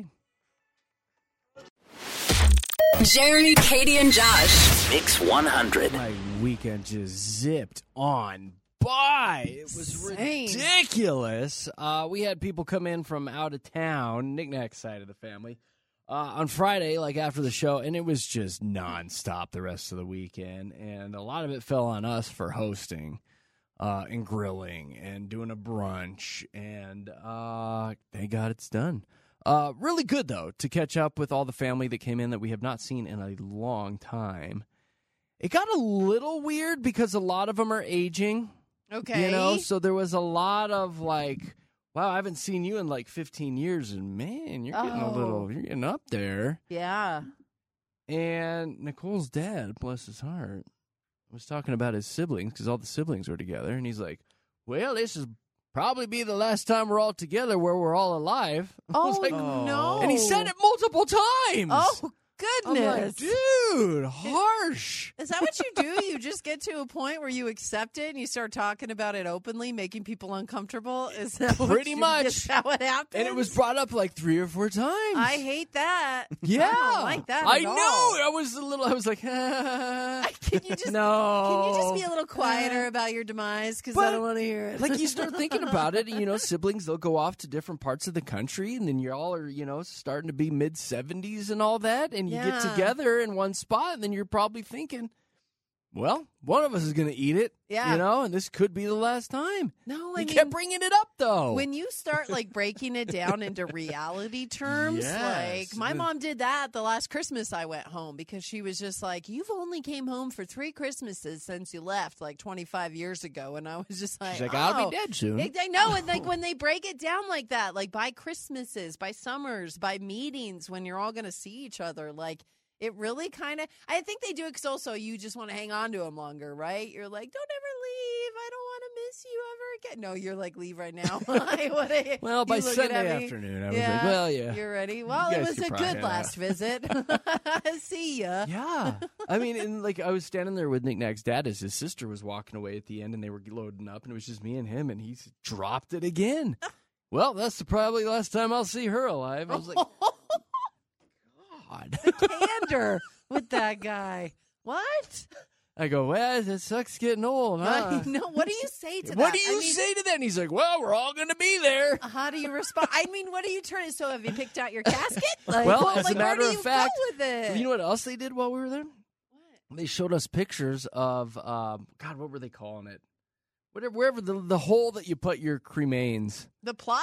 Jeremy, Katie, and Josh. Mix one hundred. My weekend just zipped on by. It was Same. ridiculous. Uh, we had people come in from out of town, knick-knack side of the family, uh, on Friday, like after the show, and it was just nonstop the rest of the weekend. And a lot of it fell on us for hosting uh, and grilling and doing a brunch. And uh, thank God it's done. Uh, really good, though, to catch up with all the family that came in that we have not seen in a long time. It got a little weird because a lot of them are aging. Okay. You know, so there was a lot of like, wow, I haven't seen you in like fifteen years, and man, you're getting a Oh. little, you're getting up there. Yeah. And Nicole's dad, bless his heart, was talking about his siblings because all the siblings were together, and he's like, well, this is probably be the last time we're all together where we're all alive. I was Oh, like, no. and he said it multiple times. Oh, I'm like, goodness. dude, harsh. Is that what you do? You just get to a point where you accept it and you start talking about it openly, making people uncomfortable? Is that what Pretty you- much. Is that what happens? And it was brought up like three or four times. I hate that. Yeah, I don't like that. I at know. all. I was a little. I was like, Can you just no. Can you just be a little quieter about your demise? Because I But, don't want to hear it. like you start thinking about it, you know, siblings they'll go off to different parts of the country, and then you all are, you know, starting to be mid seventies and all that, and you get Yeah. together in one spot, and then you're probably thinking, well, one of us is going to eat it, Yeah. you know, and this could be the last time. No, He I mean, kept bringing it up though. when you start like breaking it down into reality terms, Yes, like my the- mom did that the last Christmas I went home because she was just like, "You've only came home for three Christmases since you left, like twenty-five years ago," and I was just like, She's like, oh. I'll be dead soon. I I know, and like when they break it down like that, like by Christmases, by summers, by meetings, when you're all going to see each other, like it really kind of. I think they do it because also you just want to hang on to them longer, right? You're like, don't ever leave. I don't want to miss you ever again. No, you're like, leave right now. Like, what are you- Well, by you looking Sunday at me? afternoon, I was Yeah, like, well, yeah. you're ready. Well, You it guys was could a probably good hang last out. visit. See ya. Yeah. I mean, and like I was standing there with Nick Nack's dad as his sister was walking away at the end and they were loading up and it was just me and him and he s- dropped it again. Well, that's the probably last time I'll see her alive. I was like, God. Candor with that guy. What? I go, well, it sucks getting old, huh? I know. What do you say to that? What do you I mean, say to that? And he's like, well, we're all going to be there. How do you respond? I mean, what are you turning? So, have you picked out your casket? Like, Well, well, as like, a where matter do of you fact, go with it? You know what else they did while we were there? They showed us pictures of, um, God, what were they calling it? Whatever, wherever the, the hole that you put your cremains. The plot?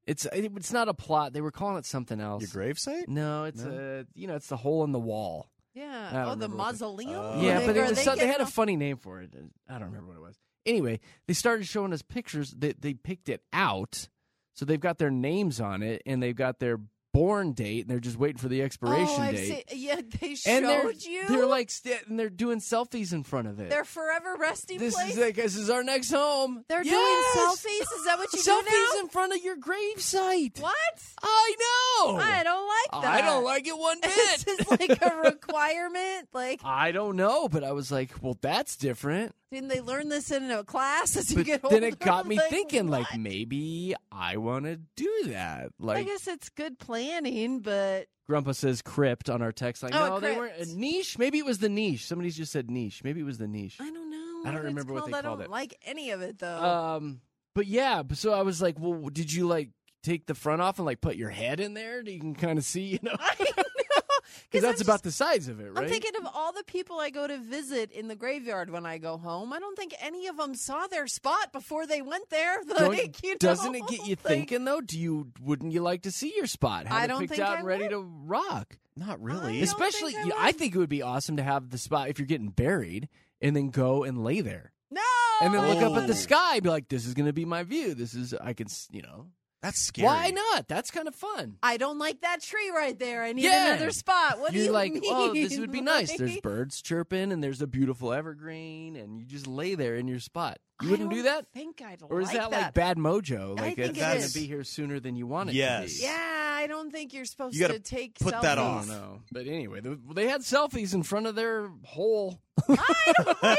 It's it's not a plot. They were calling it something else. Your gravesite? No, it's No. a you know it's the hole in the wall. I Yeah. don't Oh, the remember what the- mausoleum? Oh. Yeah, Like, but it are was they some, they had getting a all- funny name for it. I don't remember what it was. Anyway, they started showing us pictures. They they picked it out, so they've got their names on it and they've got their born date, and they're just waiting for the expiration oh, I've date. seen, yeah, they showed and they're, you. they're like st- and they're doing selfies in front of it. Their forever resting this place. is like this is our next home. They're Yes! doing selfies. Is that what you selfies do now? in front of your gravesite. What? I know. I don't like that. I don't like it one Is bit. this like a requirement? Like, I don't know, but I was like, well, that's different. didn't they learn this in a class as you But get older? then it got me Like, thinking, like, what? maybe I want to do that. I Like, guess it's good planning, but Grandpa says crypt on our text line. Oh, no, they crypt. weren't. A niche? Maybe it was the niche. Somebody just said niche. Maybe it was the niche. I don't know. I don't what it's remember what called. they I called don't it. like any of it though. Um, but yeah, but so I was like, well, did you like take the front off and like put your head in there? You can kind of see, you know, I know. because I'm that's about just- the size of it, right? I'm thinking of all the people I go to visit in the graveyard when I go home. I don't think any of them saw their spot before they went there. Don't- Like, you know, doesn't it get you like, thinking though? Do you wouldn't you like to see your spot? Have I it don't picked think out I and ready would. to rock. Not I really. don't Especially, think I you know, I would. think it would be awesome to have the spot if you're getting buried and then go and lay there No. and then look up at Oh. the sky, be like, "This is going to be my view. This is I can, s- you know, That's scary. why not? That's kind of fun." I don't like that tree right there. I need Yeah. another spot. What You're do you like, mean? oh, this would be nice. There's Like, birds chirping and there's a beautiful evergreen, and you just lay there in your spot. You I wouldn't don't do that, think I'd or is like that, that like bad mojo? I Like think it's it going is. to be here sooner than you want it Yes. to be. Yeah, I don't think you're supposed You gotta to take put selfies. that I off. don't know. But anyway, the, they had selfies in front of their hole. I don't like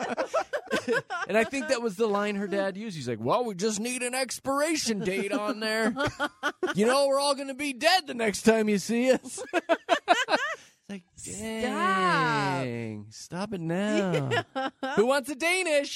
it. And I think that was the line her dad used. He's like, well, we just need an expiration date on there. You know, we're all going to be dead the next time you see us. It's like, dang. Stop it now. Who wants a Danish?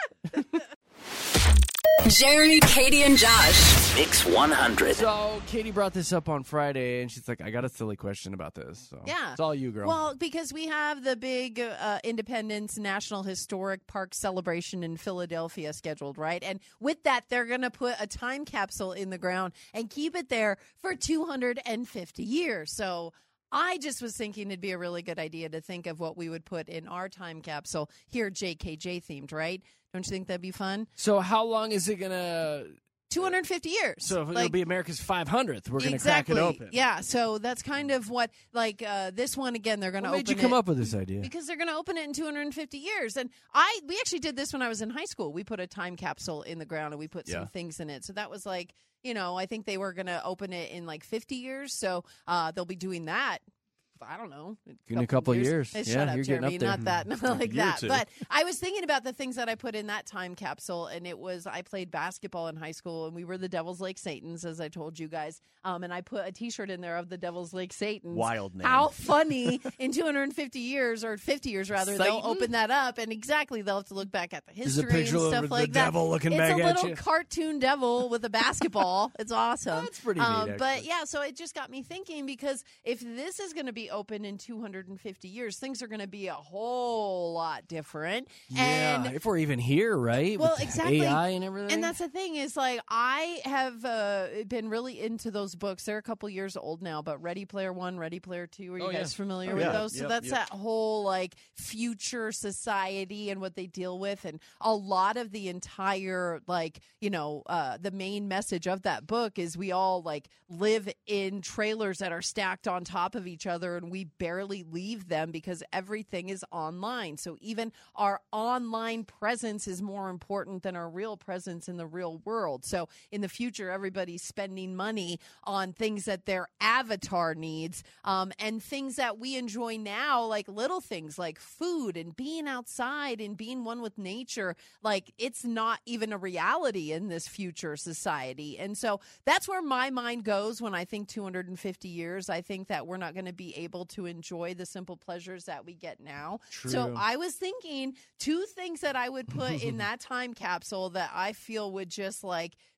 Jeremy, Katie, and Josh. Mix one hundred. So Katie brought this up on Friday, and she's like, I got a silly question about this. So Yeah. it's all you, girl. Well, because we have the big uh, Independence National Historic Park celebration in Philadelphia scheduled, right? And with that, they're going to put a time capsule in the ground and keep it there for two hundred fifty years. So I just was thinking it'd be a really good idea to think of what we would put in our time capsule here, J K J themed, right? Don't you think that'd be fun? So how long is it going to... two hundred fifty years. So it'll Like- be America's five hundredth. We're going to exactly. crack it open. Yeah, so that's kind of what, like, uh, this one, again, they're going to What open made you come it. up with this idea? Because they're going to open it in two hundred fifty years. And I we actually did this when I was in high school. We put a time capsule in the ground and we put some Yeah. things in it. So that was like, you know, I think they were going to open it in like fifty years. So uh, they'll be doing that. I don't know. In a couple years. Hey, Yeah, shut up, you're getting Jeremy. up there. Not that, not like A year or that. two. But I was thinking about the things that I put in that time capsule, and it was I played basketball in high school, and we were the Devil's Lake Satans, as I told you guys. Um, and I put a T-shirt in there of the Devil's Lake Satans. Wild name. How funny in two hundred fifty years, or fifty years rather, they'll Satan? open that up, and exactly they'll have to look back at the There's a history picture and of stuff the like that. devil looking it's back a at little you. cartoon devil with a basketball. It's awesome. That's pretty neat, Um, but actually. yeah, so it just got me thinking, because if this is going to be open in two hundred fifty years, things are going to be a whole lot different. Yeah, And if we're even here, right? well, With the exactly. A I and everything. And that's the thing is, like, I have uh, been really into those books. They're a couple years old now, but Ready Player One, Ready Player Two, are you Oh, guys yeah. familiar Oh, with yeah. those? So Yep, that's yep. that whole, like, future society and what they deal with. And a lot of the entire, like, you know, uh, the main message of that book is we all, like, live in trailers that are stacked on top of each other, and we barely leave them because everything is online. So even our online presence is more important than our real presence in the real world. So in the future, everybody's spending money on things that their avatar needs, um, and things that we enjoy now, like little things like food and being outside and being one with nature. Like, it's not even a reality in this future society. And so that's where my mind goes when I think two hundred fifty years. I think that we're not going to be able to enjoy the simple pleasures that we get now. So True. I was thinking two things that I would put in that time capsule that I feel would just like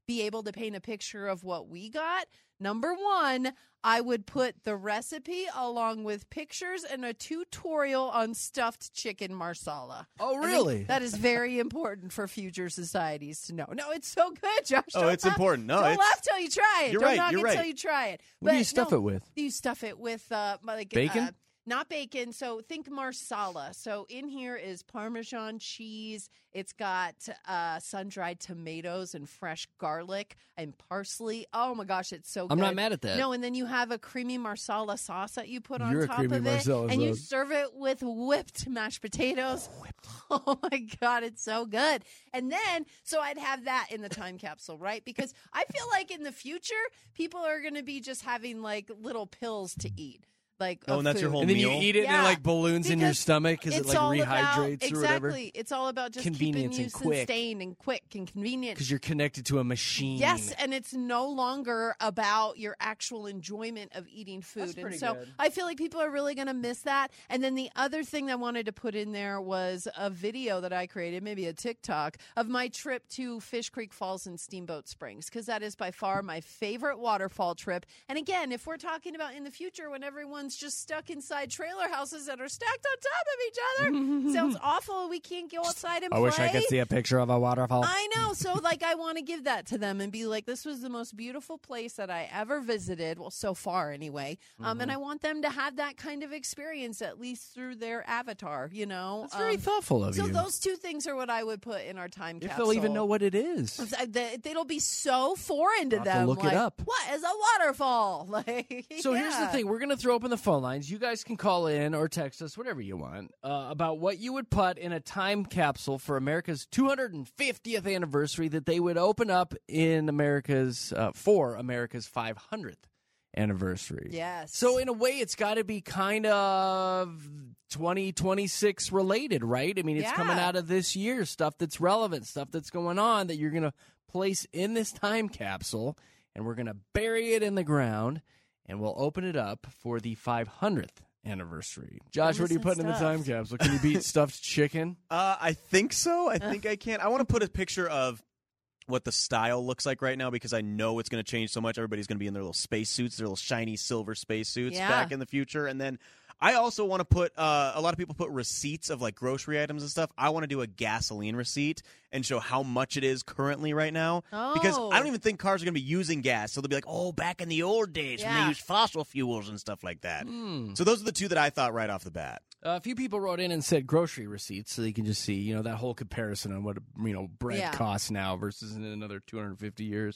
be able to paint a picture of what we got, number one, I would put the recipe along with pictures and a tutorial on stuffed chicken marsala. Oh, I think really? that is very important for future societies to know. No, it's so good, Josh. Oh, Don't it's laugh. important. No, Don't it's, laugh till you try it. You're Don't right, knock you're it right. till you try it. What do you But stuff no, it with? You stuff it with uh, like Bacon? Uh, not bacon. So think marsala. So in here is Parmesan cheese. It's got uh, sun-dried tomatoes and fresh garlic and parsley. Oh my gosh, it's so good. I'm not mad at that. No, and then you have a creamy marsala sauce that you put You're a on top creamy of it, marsala and you sauce. serve it with whipped mashed potatoes. Oh my god, it's so good. And then, so I'd have that in the time capsule, right? Because I feel like in the future, people are going to be just having like little pills to eat. Like Oh, of and that's your food. whole And then you meal? eat it and Yeah, it like balloons in your because stomach because it It's like all rehydrates about, or exactly. whatever. It's all about just Convenience keeping and you quick. sustained and quick and convenient. Because you're connected to a machine. Yes, and it's no longer about your actual enjoyment of eating food. That's And pretty so good. I feel like people are really going to miss that. And then the other thing I wanted to put in there was a video that I created, maybe a TikTok, of my trip to Fish Creek Falls and Steamboat Springs, because that is by far my favorite waterfall trip. And again, if we're talking about in the future when everyone's just stuck inside trailer houses that are stacked on top of each other, sounds awful. We can't go outside and I play. wish I could see a picture of a waterfall. I know. So, like, I want to give that to them and be like, this was the most beautiful place that I ever visited. Well, so far, anyway. Um, And I want them to have that kind of experience, at least through their avatar, you know? That's very Um, thoughtful of So, you. those two things are what I would put in our time if capsule. they'll even know what it is. Th- It'll be so foreign to I'll have to them. look it like, up. What is a waterfall? Like, So here's the yeah. thing. We're going to throw open the phone lines. You guys can call in or text us, whatever you want, uh, about what you would put in a time capsule for America's two hundred fiftieth anniversary that they would open up in America's, uh, for America's five hundredth anniversary. Yes. So in a way, it's got to be kind of twenty twenty-six related, right? I mean, it's Yeah. coming out of this year, stuff that's relevant, stuff that's going on that you're going to place in this time capsule, and we're going to bury it in the ground, and we'll open it up for the five hundredth anniversary. Josh, what do you Innocent put in the stuff. time capsule? Can you beat stuffed chicken? Uh, I think so. I think I can. I want to put a picture of what the style looks like right now because I know it's going to change so much. Everybody's going to be in their little space suits, their little shiny silver space suits Yeah. back in the future. And then I also want to put uh, a lot of people put receipts of like grocery items and stuff. I want to do a gasoline receipt and show how much it is currently right now because Oh. I don't even think cars are going to be using gas. So they'll be like, oh, back in the old days when Yeah. they used fossil fuels and stuff like that. Hmm. So those are the two that I thought right off the bat. Uh, a few people wrote in and said grocery receipts, so you can just see, you know, that whole comparison on what you know bread Yeah. costs now versus in another two hundred fifty years.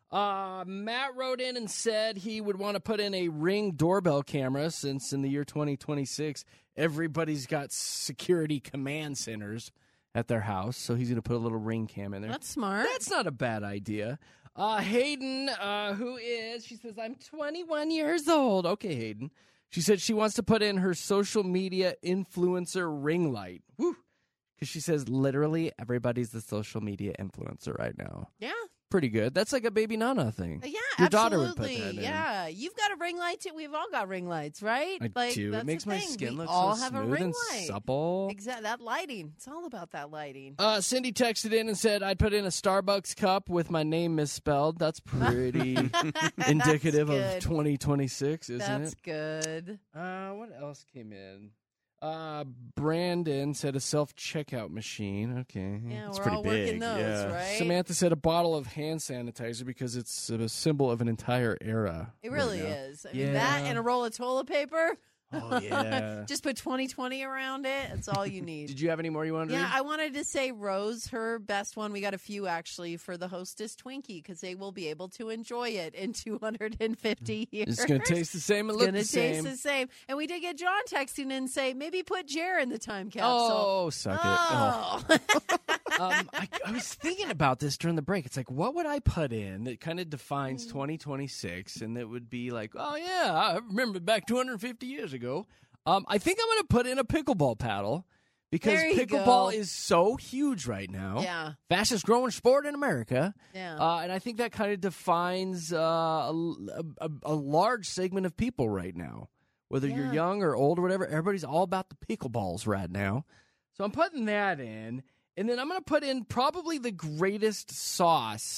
Uh, Matt wrote in and said he would want to put in a Ring doorbell camera since in the year twenty twenty-six everybody's got security command centers at their house, so he's going to put a little Ring cam in there. That's smart. That's not a bad idea. Uh, Hayden, uh, who is, she says, I'm twenty-one years old. Okay, Hayden. She said she wants to put in her social media influencer ring light. Woo! Because she says literally everybody's the social media influencer right now. yeah. Pretty good. That's like a baby Nana thing. Yeah, Your absolutely. daughter would put that in. Yeah, you've got a ring light too. We've all got ring lights, right? I like, do. That's It makes the my thing. skin we look all so have a smooth ring and light. supple. Exactly. That lighting. It's all about that lighting. Uh, Cindy texted in and said, I'd put in a Starbucks cup with my name misspelled. That's pretty indicative of good. twenty twenty-six, isn't That's it? good. Uh, what else came in? Uh, Brandon said a self-checkout machine. Okay. Yeah, It's we're pretty all working big, those, yeah. right? Samantha said a bottle of hand sanitizer because it's a symbol of an entire era. It right really now. is. I mean, that Yeah. and a roll of toilet paper. Oh, yeah. Just put twenty twenty around it. That's all you need. Did you have any more you wanted to Yeah, read? I wanted to say Rose, her best one. We got a few actually for the Hostess Twinkie because they will be able to enjoy it in two hundred fifty years. It's going to taste the same and It's look gonna the same. taste the same. And we did get John texting in and say maybe put Jer in the time capsule. Oh, suck it. Oh. Oh. um, I, I was thinking about this during the break. It's like, what would I put in that kind of Mm. defines twenty twenty-six and that would be like, oh, yeah, I remember back two hundred fifty years ago. Um, I think I'm going to put in a pickleball paddle because There you pickleball go. is so huge right now. Yeah. Fastest growing sport in America. Yeah. Uh, and I think that kind of defines uh, a, a, a large segment of people right now. Whether Yeah. you're young or old or whatever, everybody's all about the pickleballs right now. So I'm putting that in. And then I'm going to put in probably the greatest sauce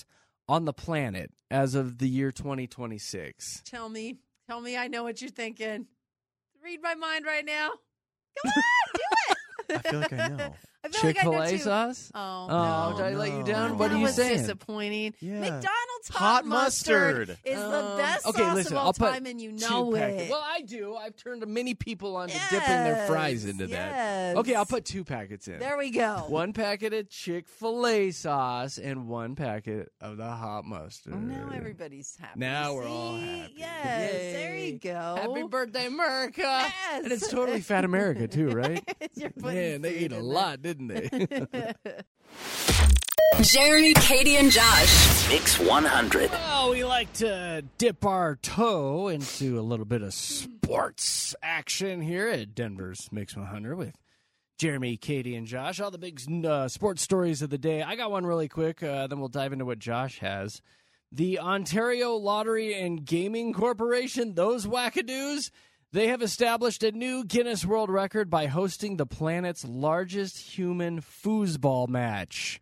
on the planet as of the year twenty twenty-six? Tell me. Tell me I know what you're thinking. Read my mind right now. Come on, do it. I feel like I know. I feel like I know Chick-fil-A too. sauce? Oh, Oh, no. did I let you no. down? What that are you was saying? disappointing. Yeah. McDonald's hot, Hot mustard, mustard. is the Um, best okay, sauce listen, of all I'll put time, and you two know packets. it. Well, I do. I've turned many people on to dipping their fries Yes, into that. yes. Okay, I'll put two packets in. There we go. One packet of Chick-fil-A sauce and one packet of the hot mustard. Well, now everybody's happy. Now we're all See? happy. Yes, Yay. there you go. Happy birthday, America! Yes. And it's totally fat America too, right? You're putting Man, they food ate a in lot, didn't they? Jeremy, Katie, and Josh. Mix one hundred. Well, we like to dip our toe into a little bit of sports action here at Denver's Mix one hundred with Jeremy, Katie, and Josh. All the big uh, sports stories of the day. I got one really quick, uh, then we'll dive into what Josh has. The Ontario Lottery and Gaming Corporation, those wackadoos, they have established a new Guinness World Record by hosting the planet's largest human foosball match.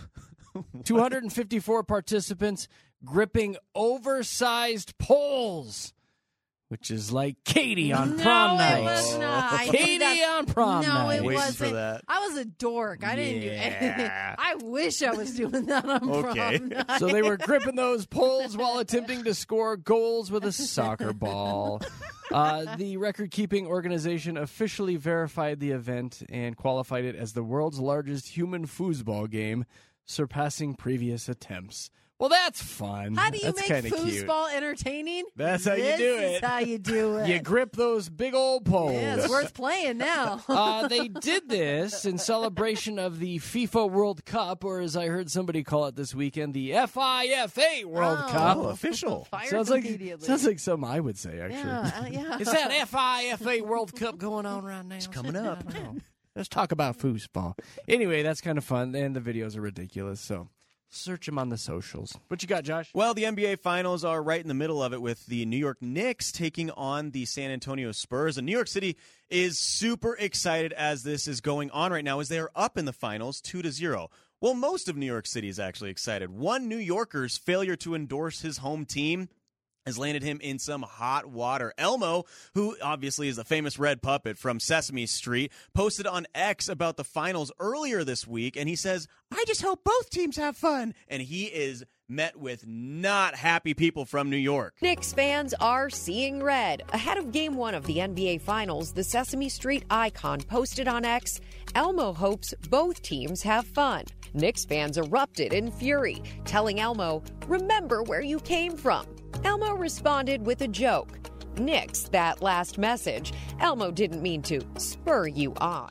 two hundred fifty-four participants gripping oversized poles, which is like Katie on no, prom night. it was not. I did Katie that- on prom no, night. it Waiting for wasn't. that. I was a dork. I didn't do anything. Yeah. I wish I was doing that on Okay. prom night. So they were gripping those poles while attempting to score goals with a soccer ball. Uh, the record-keeping organization officially verified the event and qualified it as the world's largest human foosball game, surpassing previous attempts. Well, that's fun. How do you that's make kinda cute. foosball entertaining? That's how you This do is it. how you do it. You grip those big old poles. Yeah, it's worth playing now. Uh, they did this in celebration of the FIFA World Cup, or as I heard somebody call it this weekend, the F I F A World Oh. Cup. Oh, official. Fired Sounds like immediately. sounds like something I would say, actually. yeah, uh, yeah. Is that F I F A World Cup going on right now? It's coming up. Let's talk about foosball. Anyway, that's kind of fun, and the videos are ridiculous, so search them on the socials. What you got, Josh? Well, the N B A Finals are right in the middle of it with the New York Knicks taking on the San Antonio Spurs. And New York City is super excited as this is going on right now as they are up in the finals two to zero. Well, most of New York City is actually excited. One New Yorker's failure to endorse his home team has landed him in some hot water. Elmo, who obviously is the famous red puppet from Sesame Street, posted on X about the finals earlier this week, and he says, I just hope both teams have fun. And he is met with not happy people from New York. Knicks fans are seeing red. Ahead of game one of the N B A Finals, the Sesame Street icon posted on X, Elmo hopes both teams have fun. Knicks fans erupted in fury, telling Elmo, remember where you came from. Elmo responded with a joke. Nix that last message. Elmo didn't mean to spur you on.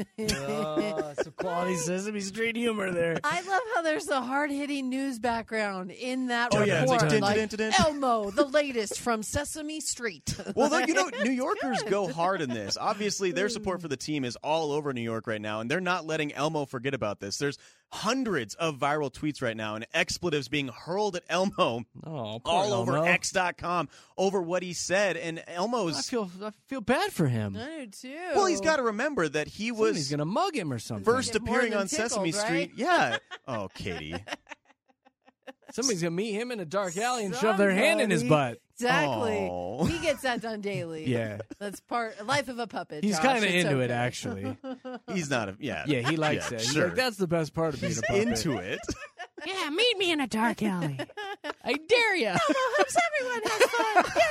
Oh, some quality Sesame Street humor there. I love how there's a hard-hitting news background in that Oh, report. yeah, it's like, dun, like dun, dun, dun. Elmo, the latest from Sesame Street. Well, though, you know, New Yorkers go hard in this. Obviously, their support for the team is all over New York right now, and they're not letting Elmo forget about this. There's hundreds of viral tweets right now and expletives being hurled at Elmo Oh, poor all over Elmo. X dot com over what he said. And I Elmo's, feel I feel bad for him. I do too. well, he's got to remember that he Somebody's was gonna mug him or something. first Get more appearing than on Sesame tickled, Street. right? Yeah. Oh, Katie. Somebody's gonna meet him in a dark alley and shove their hand in his Somebody. butt. Exactly. Oh. He gets that done daily. Yeah. That's part life of a puppet. He's Josh. kind of It's into it, okay. actually. He's not a, yeah. Yeah, he likes Yeah, it. He's sure. like, that's the best part of being He's a puppet. into it. Yeah, meet me in a dark alley. I dare you. Hopes everyone has fun.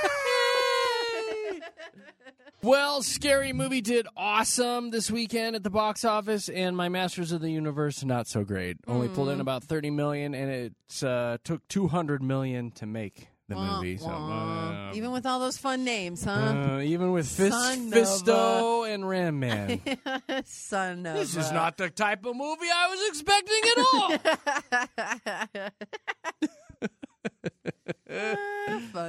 Well, Scary Movie did awesome this weekend at the box office, and My Masters of the Universe not so great. Only pulled in about thirty million, and it uh, took two hundred million to make the Wah, movie. So, wah. uh, Even with all those fun names, huh? uh, even with Fist, Son of Fisto and Ram Man. Son of This is a- not the type of movie I was expecting at all. Ah, funny.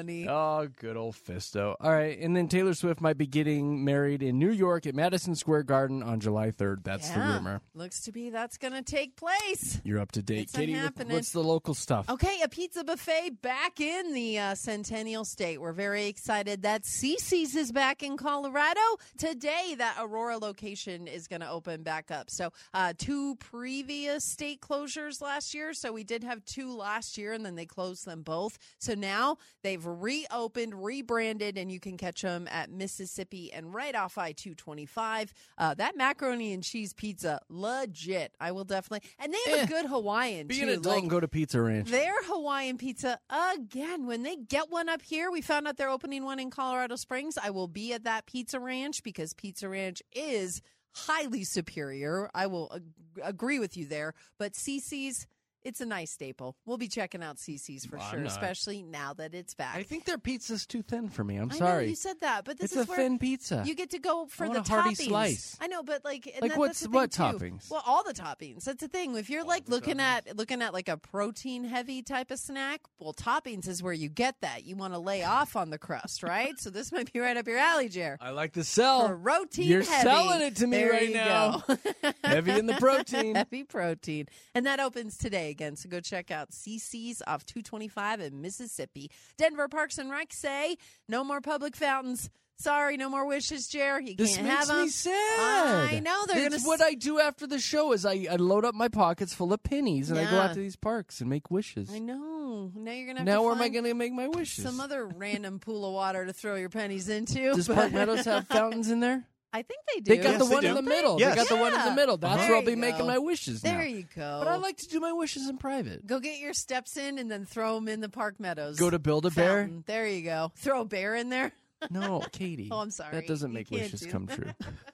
funny. Oh, good old Fisto. All right, and then Taylor Swift might be getting married in New York at Madison Square Garden on July third. That's Yeah. the rumor. Looks to be that's going to take place. You're up to date. It's Katie, what- happening. what's the local stuff? Okay, a pizza buffet back in the uh, Centennial State. We're very excited that Cece's is back in Colorado. Today, that Aurora location is going to open back up. So uh, two previous state closures last year. So we did have two last year, and then they closed them both. So now they've reopened, rebranded, and you can catch them at Mississippi and right off I two twenty-five. Uh, that macaroni and cheese pizza, legit. I will definitely. And they have Eh, a good Hawaiian, Be too. an adult Like, and go to Pizza Ranch. their Hawaiian pizza, again, when they get one up here, we found out they're opening one in Colorado Springs. I will be at that Pizza Ranch because Pizza Ranch is highly superior. I will ag- agree with you there. But Cece's, it's a nice staple. We'll be checking out Cece's for Well, I'm sure, not. especially now that it's back. I think their pizza's too thin for me. I'm I sorry. know you said that, but this it's is a where thin pizza. you get to go for I the want a hearty toppings. slice. I know, but like, and Like that, what's- that's the thing what too. toppings? Well, all the toppings. That's the thing. If you're All like the looking toppings. at looking at like a protein heavy type of snack, well, toppings is where you get that. You want to lay off on the crust, right? So this might be right up your alley, Jer. I like the sell. Protein You're heavy. selling it to me There right you now. go. Heavy in the protein. Heavy protein. And that opens today again. So go check out Cece's off two twenty-five in Mississippi. Denver Parks and Rec say no more public fountains. Sorry, no more wishes, Jer. You This can't makes have them. me sad. I know they're It's gonna. what I do after the show is I, I load up my pockets full of pennies and I go Yeah. out to these parks and make wishes. I know. Now you're gonna. Have Now to where am I find going to make my wishes? some other random pool of water to throw your pennies into. Does but- Park Meadows have fountains in there? I think they do. They got Yes, the they one do. in the middle. Yes. They got the one in the Yeah. middle. That's There where I'll you be making go. my wishes now. There you go. But I like to do my wishes in private. Go get your steps in and then throw them in the Park Meadows. Go to Build-A-Bear? fountain. There you go. Throw a bear in there. No, Katie. Oh, I'm sorry. That doesn't You make can't wishes do come that. true.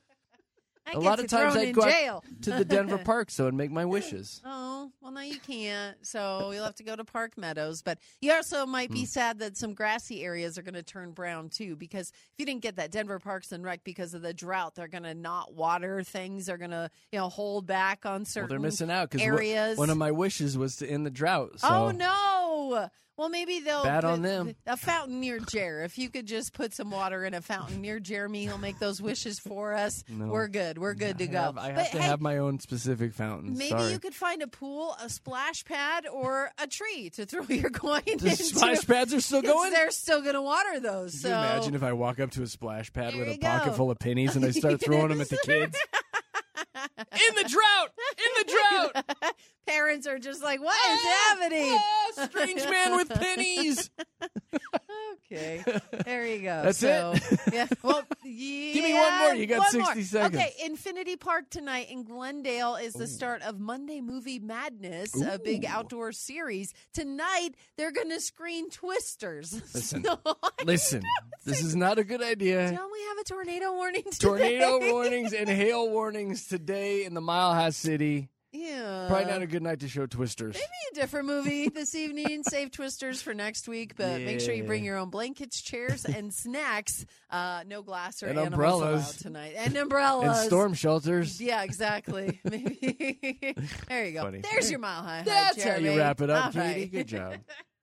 That A gets lot you of times thrown I'd in go out jail. to the Denver park so and make my wishes. Oh, well, now you can't. So you'll have to go to Park Meadows. But you also might Hmm. be sad that some grassy areas are going to turn brown, too, because if you didn't get that Denver Parks and Rec because of the drought, they're going to not water things. They're going to, you know, hold back on Well, certain they're missing out because areas. one of my wishes was to end the drought. So. Oh, no. Well, maybe they'll Bad on put them. a fountain near Jer. If you could just put some water in a fountain near Jeremy, he'll make those wishes for us. No. We're good. We're good to I go. have, I have But to hey, have my own specific fountain. maybe Sorry. you could find a pool, a splash pad, or a tree to throw your coin The into. splash pads are still 'Cause going? They're still going to water those. Could So you imagine if I walk up to a splash pad There with a you pocket go. full of pennies and I start throwing them at the kids? In the drought! In the drought! parents are just like, "What is happening?" Ah, strange man with pennies. Okay, there you go. That's so, it? Yeah. Well, yeah, me one more. You got one sixty more. seconds. Okay, Infinity Park tonight in Glendale is the start of Monday Movie Madness, a big Ooh. outdoor series. Tonight they're going to screen Twisters. Listen, So, I Listen, this is not a good idea. Don't we have a tornado warning today? Tornado warnings and hail warnings today in the Mile High City. Yeah. Probably not a good night to show Twisters. Maybe a different movie this evening. Save Twisters for next week, but make sure you bring your own blankets, chairs, and snacks. Uh, no glass or And animals umbrellas. allowed tonight. And umbrellas. And storm shelters. Yeah, exactly. Maybe. There you go. Funny. There's your mile high. That's how you Jeremy. wrap it up, All Katie. right. Good job.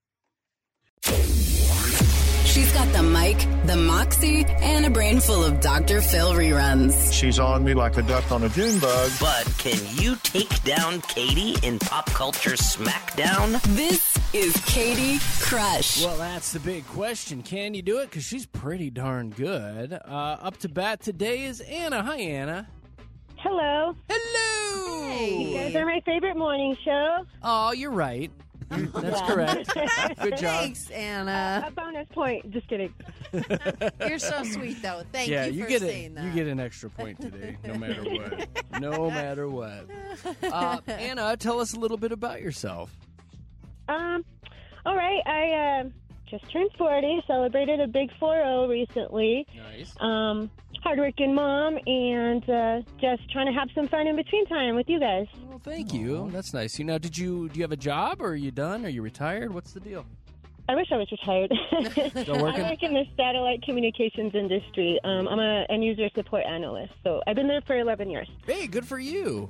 She's got the mic, the moxie, and a brain full of Doctor Phil reruns. She's on me like a duck on a June bug. But can you take down Katie in Pop Culture Smackdown? This is Katie Crush. Well, that's the big question. Can you do it? Because she's pretty darn good. Uh, up to bat today is Anna. Hi, Anna. Hello. Hello. You guys are my favorite morning show. Oh, you're right. That's correct. Good job. Thanks, Anna. A bonus point. Just kidding. You're so sweet, though. Thank yeah, you you for get saying it. that. You get an extra point today, no matter what. No matter what. Uh, Anna, tell us a little bit about yourself. Um, all right. I uh, just turned forty. Celebrated a big four oh recently. Nice. Um, hardworking mom, and uh, just trying to have some fun in between time with you guys. Well, thank you. That's nice. You know, did you do you have a job, or are you done? Are you retired? What's the deal? I wish I was retired. Still working? I work in the satellite communications industry. Um, I'm a end user support analyst, so I've been there for eleven years. Hey, good for you.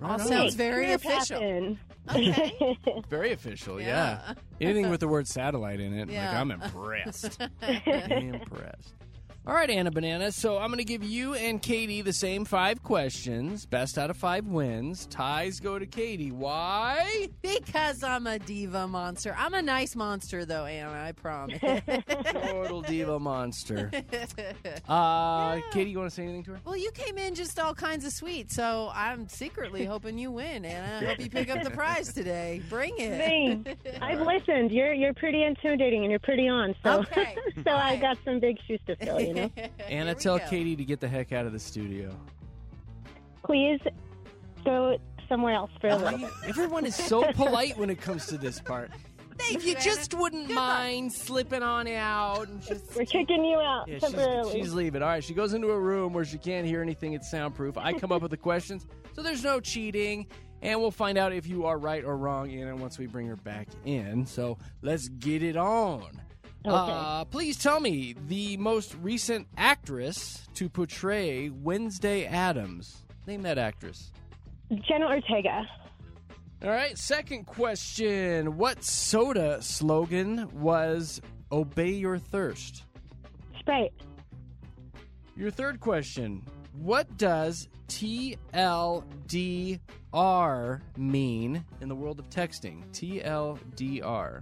All Right on. sounds very Career official. path-in. Okay. Very official, Yeah. yeah. Anything with the word satellite in it, Yeah. like I'm impressed. Impressed. All right, Anna Banana. So I'm going to give you and Katie the same five questions. Best out of five wins. Ties go to Katie. Why? Because I'm a diva monster. I'm a nice monster, though, Anna. I promise. Total diva monster. Uh, Katie, you want to say anything to her? Well, you came in just all kinds of sweet, so I'm secretly hoping you win, Anna. I hope you pick up the prize today. Bring it. Thanks. I've listened. You're you're pretty intimidating and you're pretty on. So Okay. so I got some big shoes to fill. You know. Anna, Here we tell go. Katie to get the heck out of the studio. Please go somewhere else for a little bit. Everyone is so polite when it comes to this part. Thank If you Anna. just wouldn't Good luck. mind slipping on out and just We're kicking you out Yeah, temporarily. she's, she's leaving. All right, she goes into a room where she can't hear anything. It's soundproof. I come up with the questions, so there's no cheating, and we'll find out if you are right or wrong, Anna, once we bring her back in. So let's get it on. Okay. Uh, please tell me the most recent actress to portray Wednesday Addams. Name that actress. Jenna Ortega. All right, second question. What soda slogan was Obey Your Thirst? Sprite. Your third question. What does T L D R mean in the world of texting? T L D R.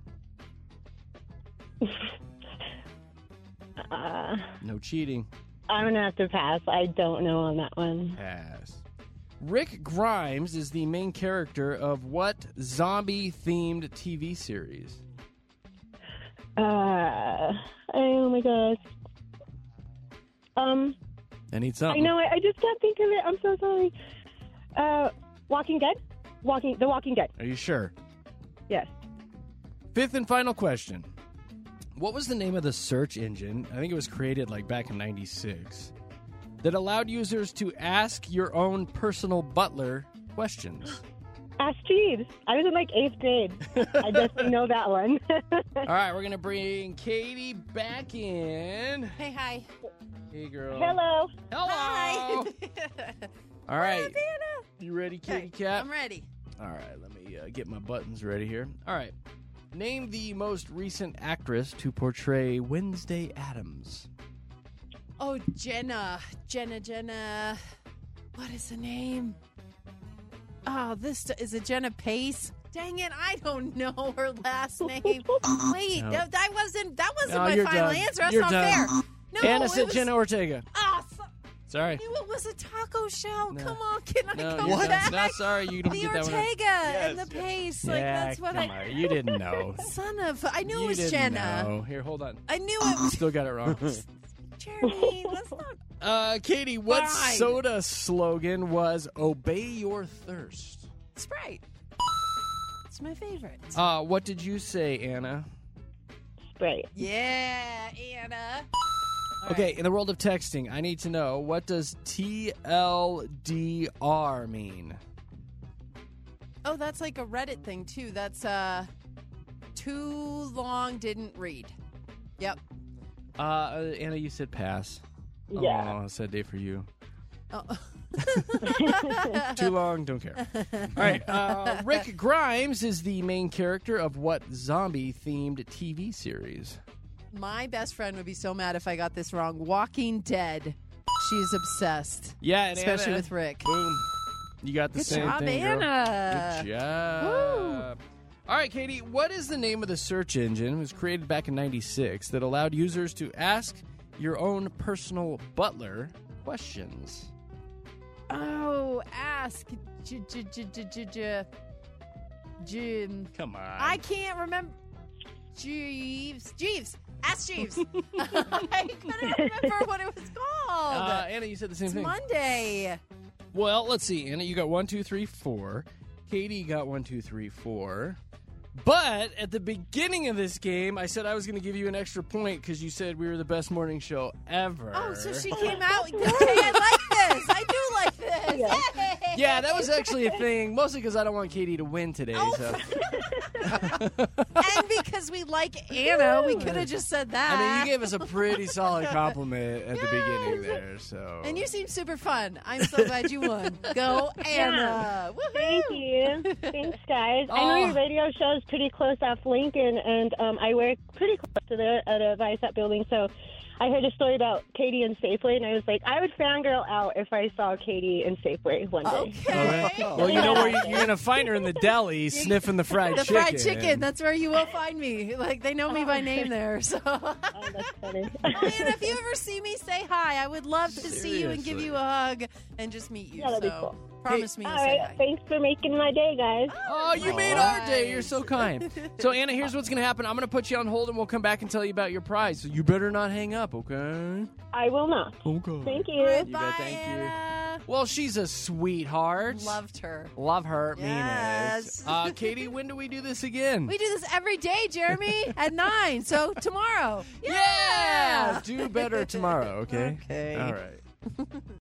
Uh, No cheating. I'm gonna have to pass. I don't know on that one. Pass. Rick Grimes is the main character of what zombie-themed T V series? Uh, oh my gosh. Um, I need I something. know it. I just can't think of it. I'm so sorry. Uh, Walking Dead. Walking. The Walking Dead. Are you sure? Yes. Fifth and final question. What was the name of the search engine? I think it was created like back in ninety-six. That allowed users to ask your own personal butler questions. Ask Jeeves. I was in like eighth grade. I just know that one. All right, we're going to bring Katie back in. Hey, hi. Hey, girl. Hello. Hello. Hi. All right. What's up, Anna? You ready, Kitty Okay, Cat? I'm ready. All right, let me uh, get my buttons ready here. All right. Name the most recent actress to portray Wednesday Addams. Oh, Jenna. Jenna, Jenna. What is the name? Oh, this is it Jenna Pace? Dang it, I don't know her last name. Wait, No. that, that wasn't that wasn't No, my you're final done. answer. That's You're not done. fair. No, Anna it said was, Jenna Ortega. Oh, so, Sorry. I knew it was a taco shell. No. Come on, can I No, go you're done. back? No, sorry, you don't the get that one. Ortega and Yes, the yes. Pace. Like yeah, that's what come I. on. You didn't know. Son of, I knew you it was didn't Jenna. know. Here, hold on. I knew it was Still got it wrong. Jeremy. Let's not. Uh, Katie, what Fine. soda slogan was "Obey Your Thirst"? Sprite. It's my favorite. Uh, what did you say, Anna? Sprite. Yeah, Anna. All Okay, right. in the world of texting, I need to know, what does T L D R mean? Oh, that's like a Reddit thing too. That's uh, too long didn't read. Yep. Uh, Anna, you said pass. Yeah. Oh, sad day for you. Oh. Too long, don't care. All right, uh, Rick Grimes is the main character of what zombie-themed T V series? My best friend would be so mad if I got this wrong. Walking Dead. She's obsessed. Yeah, and Especially Anna, with Rick. Boom. You got the Good same job, thing, girl. Anna. Good job. All right, Katie, what is the name of the search engine? It was created back in ninety-six that allowed users to ask your own personal butler questions. Oh, ask. J- j- j- j- j- j- Jim. Come on. I can't remember. Jeeves. Jeeves. Ask Jeeves. I couldn't remember what it was called. Uh, Anna, you said the same it's thing. Monday. Well, let's see. Anna, you got one, two, three, four. Katie got one, two, three, four. But at the beginning of this game, I said I was going to give you an extra point because you said we were the best morning show ever. Oh, so she came out. Okay, I like this. I do like this. Yeah. Yay. Yeah, that was actually a thing, mostly because I don't want Katie to win today. Oh. So And because we like Anna, we could have just said that. I mean, you gave us a pretty solid compliment at the beginning there. So, and you seem super fun. I'm so glad you won. Go, Anna. Woohoo! Thank you. Thanks, guys. I know Oh. your radio show is pretty close off Lincoln, and um, I work pretty close to there at a Viasat building, so I heard a story about Katie in Safeway, and I was like, I would fangirl out if I saw Katie in Safeway one day. Okay. well, you know where you- you're going to find her in the deli sniffing the fried The chicken. fried chicken. That's where you will find me. Like, they know me by name there. So, Oh, that's funny. and if you ever see me, say hi. I would love to see you and give Seriously. you a hug and just meet you. Yeah, that'd be so, cool. promise me All you'll say right, hi. thanks for making my day, guys. Oh, you made our day. You're so kind. So, Anna, here's what's going to happen. I'm going to put you on hold, and we'll come back and tell you about your prize. So you better not hang up, okay? I will not. Okay. Thank you. You bet, Bye, thank you. Anna. Well, she's a sweetheart. Loved her. Love her. Mean Yes. it. Uh, Katie, when do we do this again? We do this every day, Jeremy, at nine. So tomorrow. yeah! Do better tomorrow, okay? Okay. All right.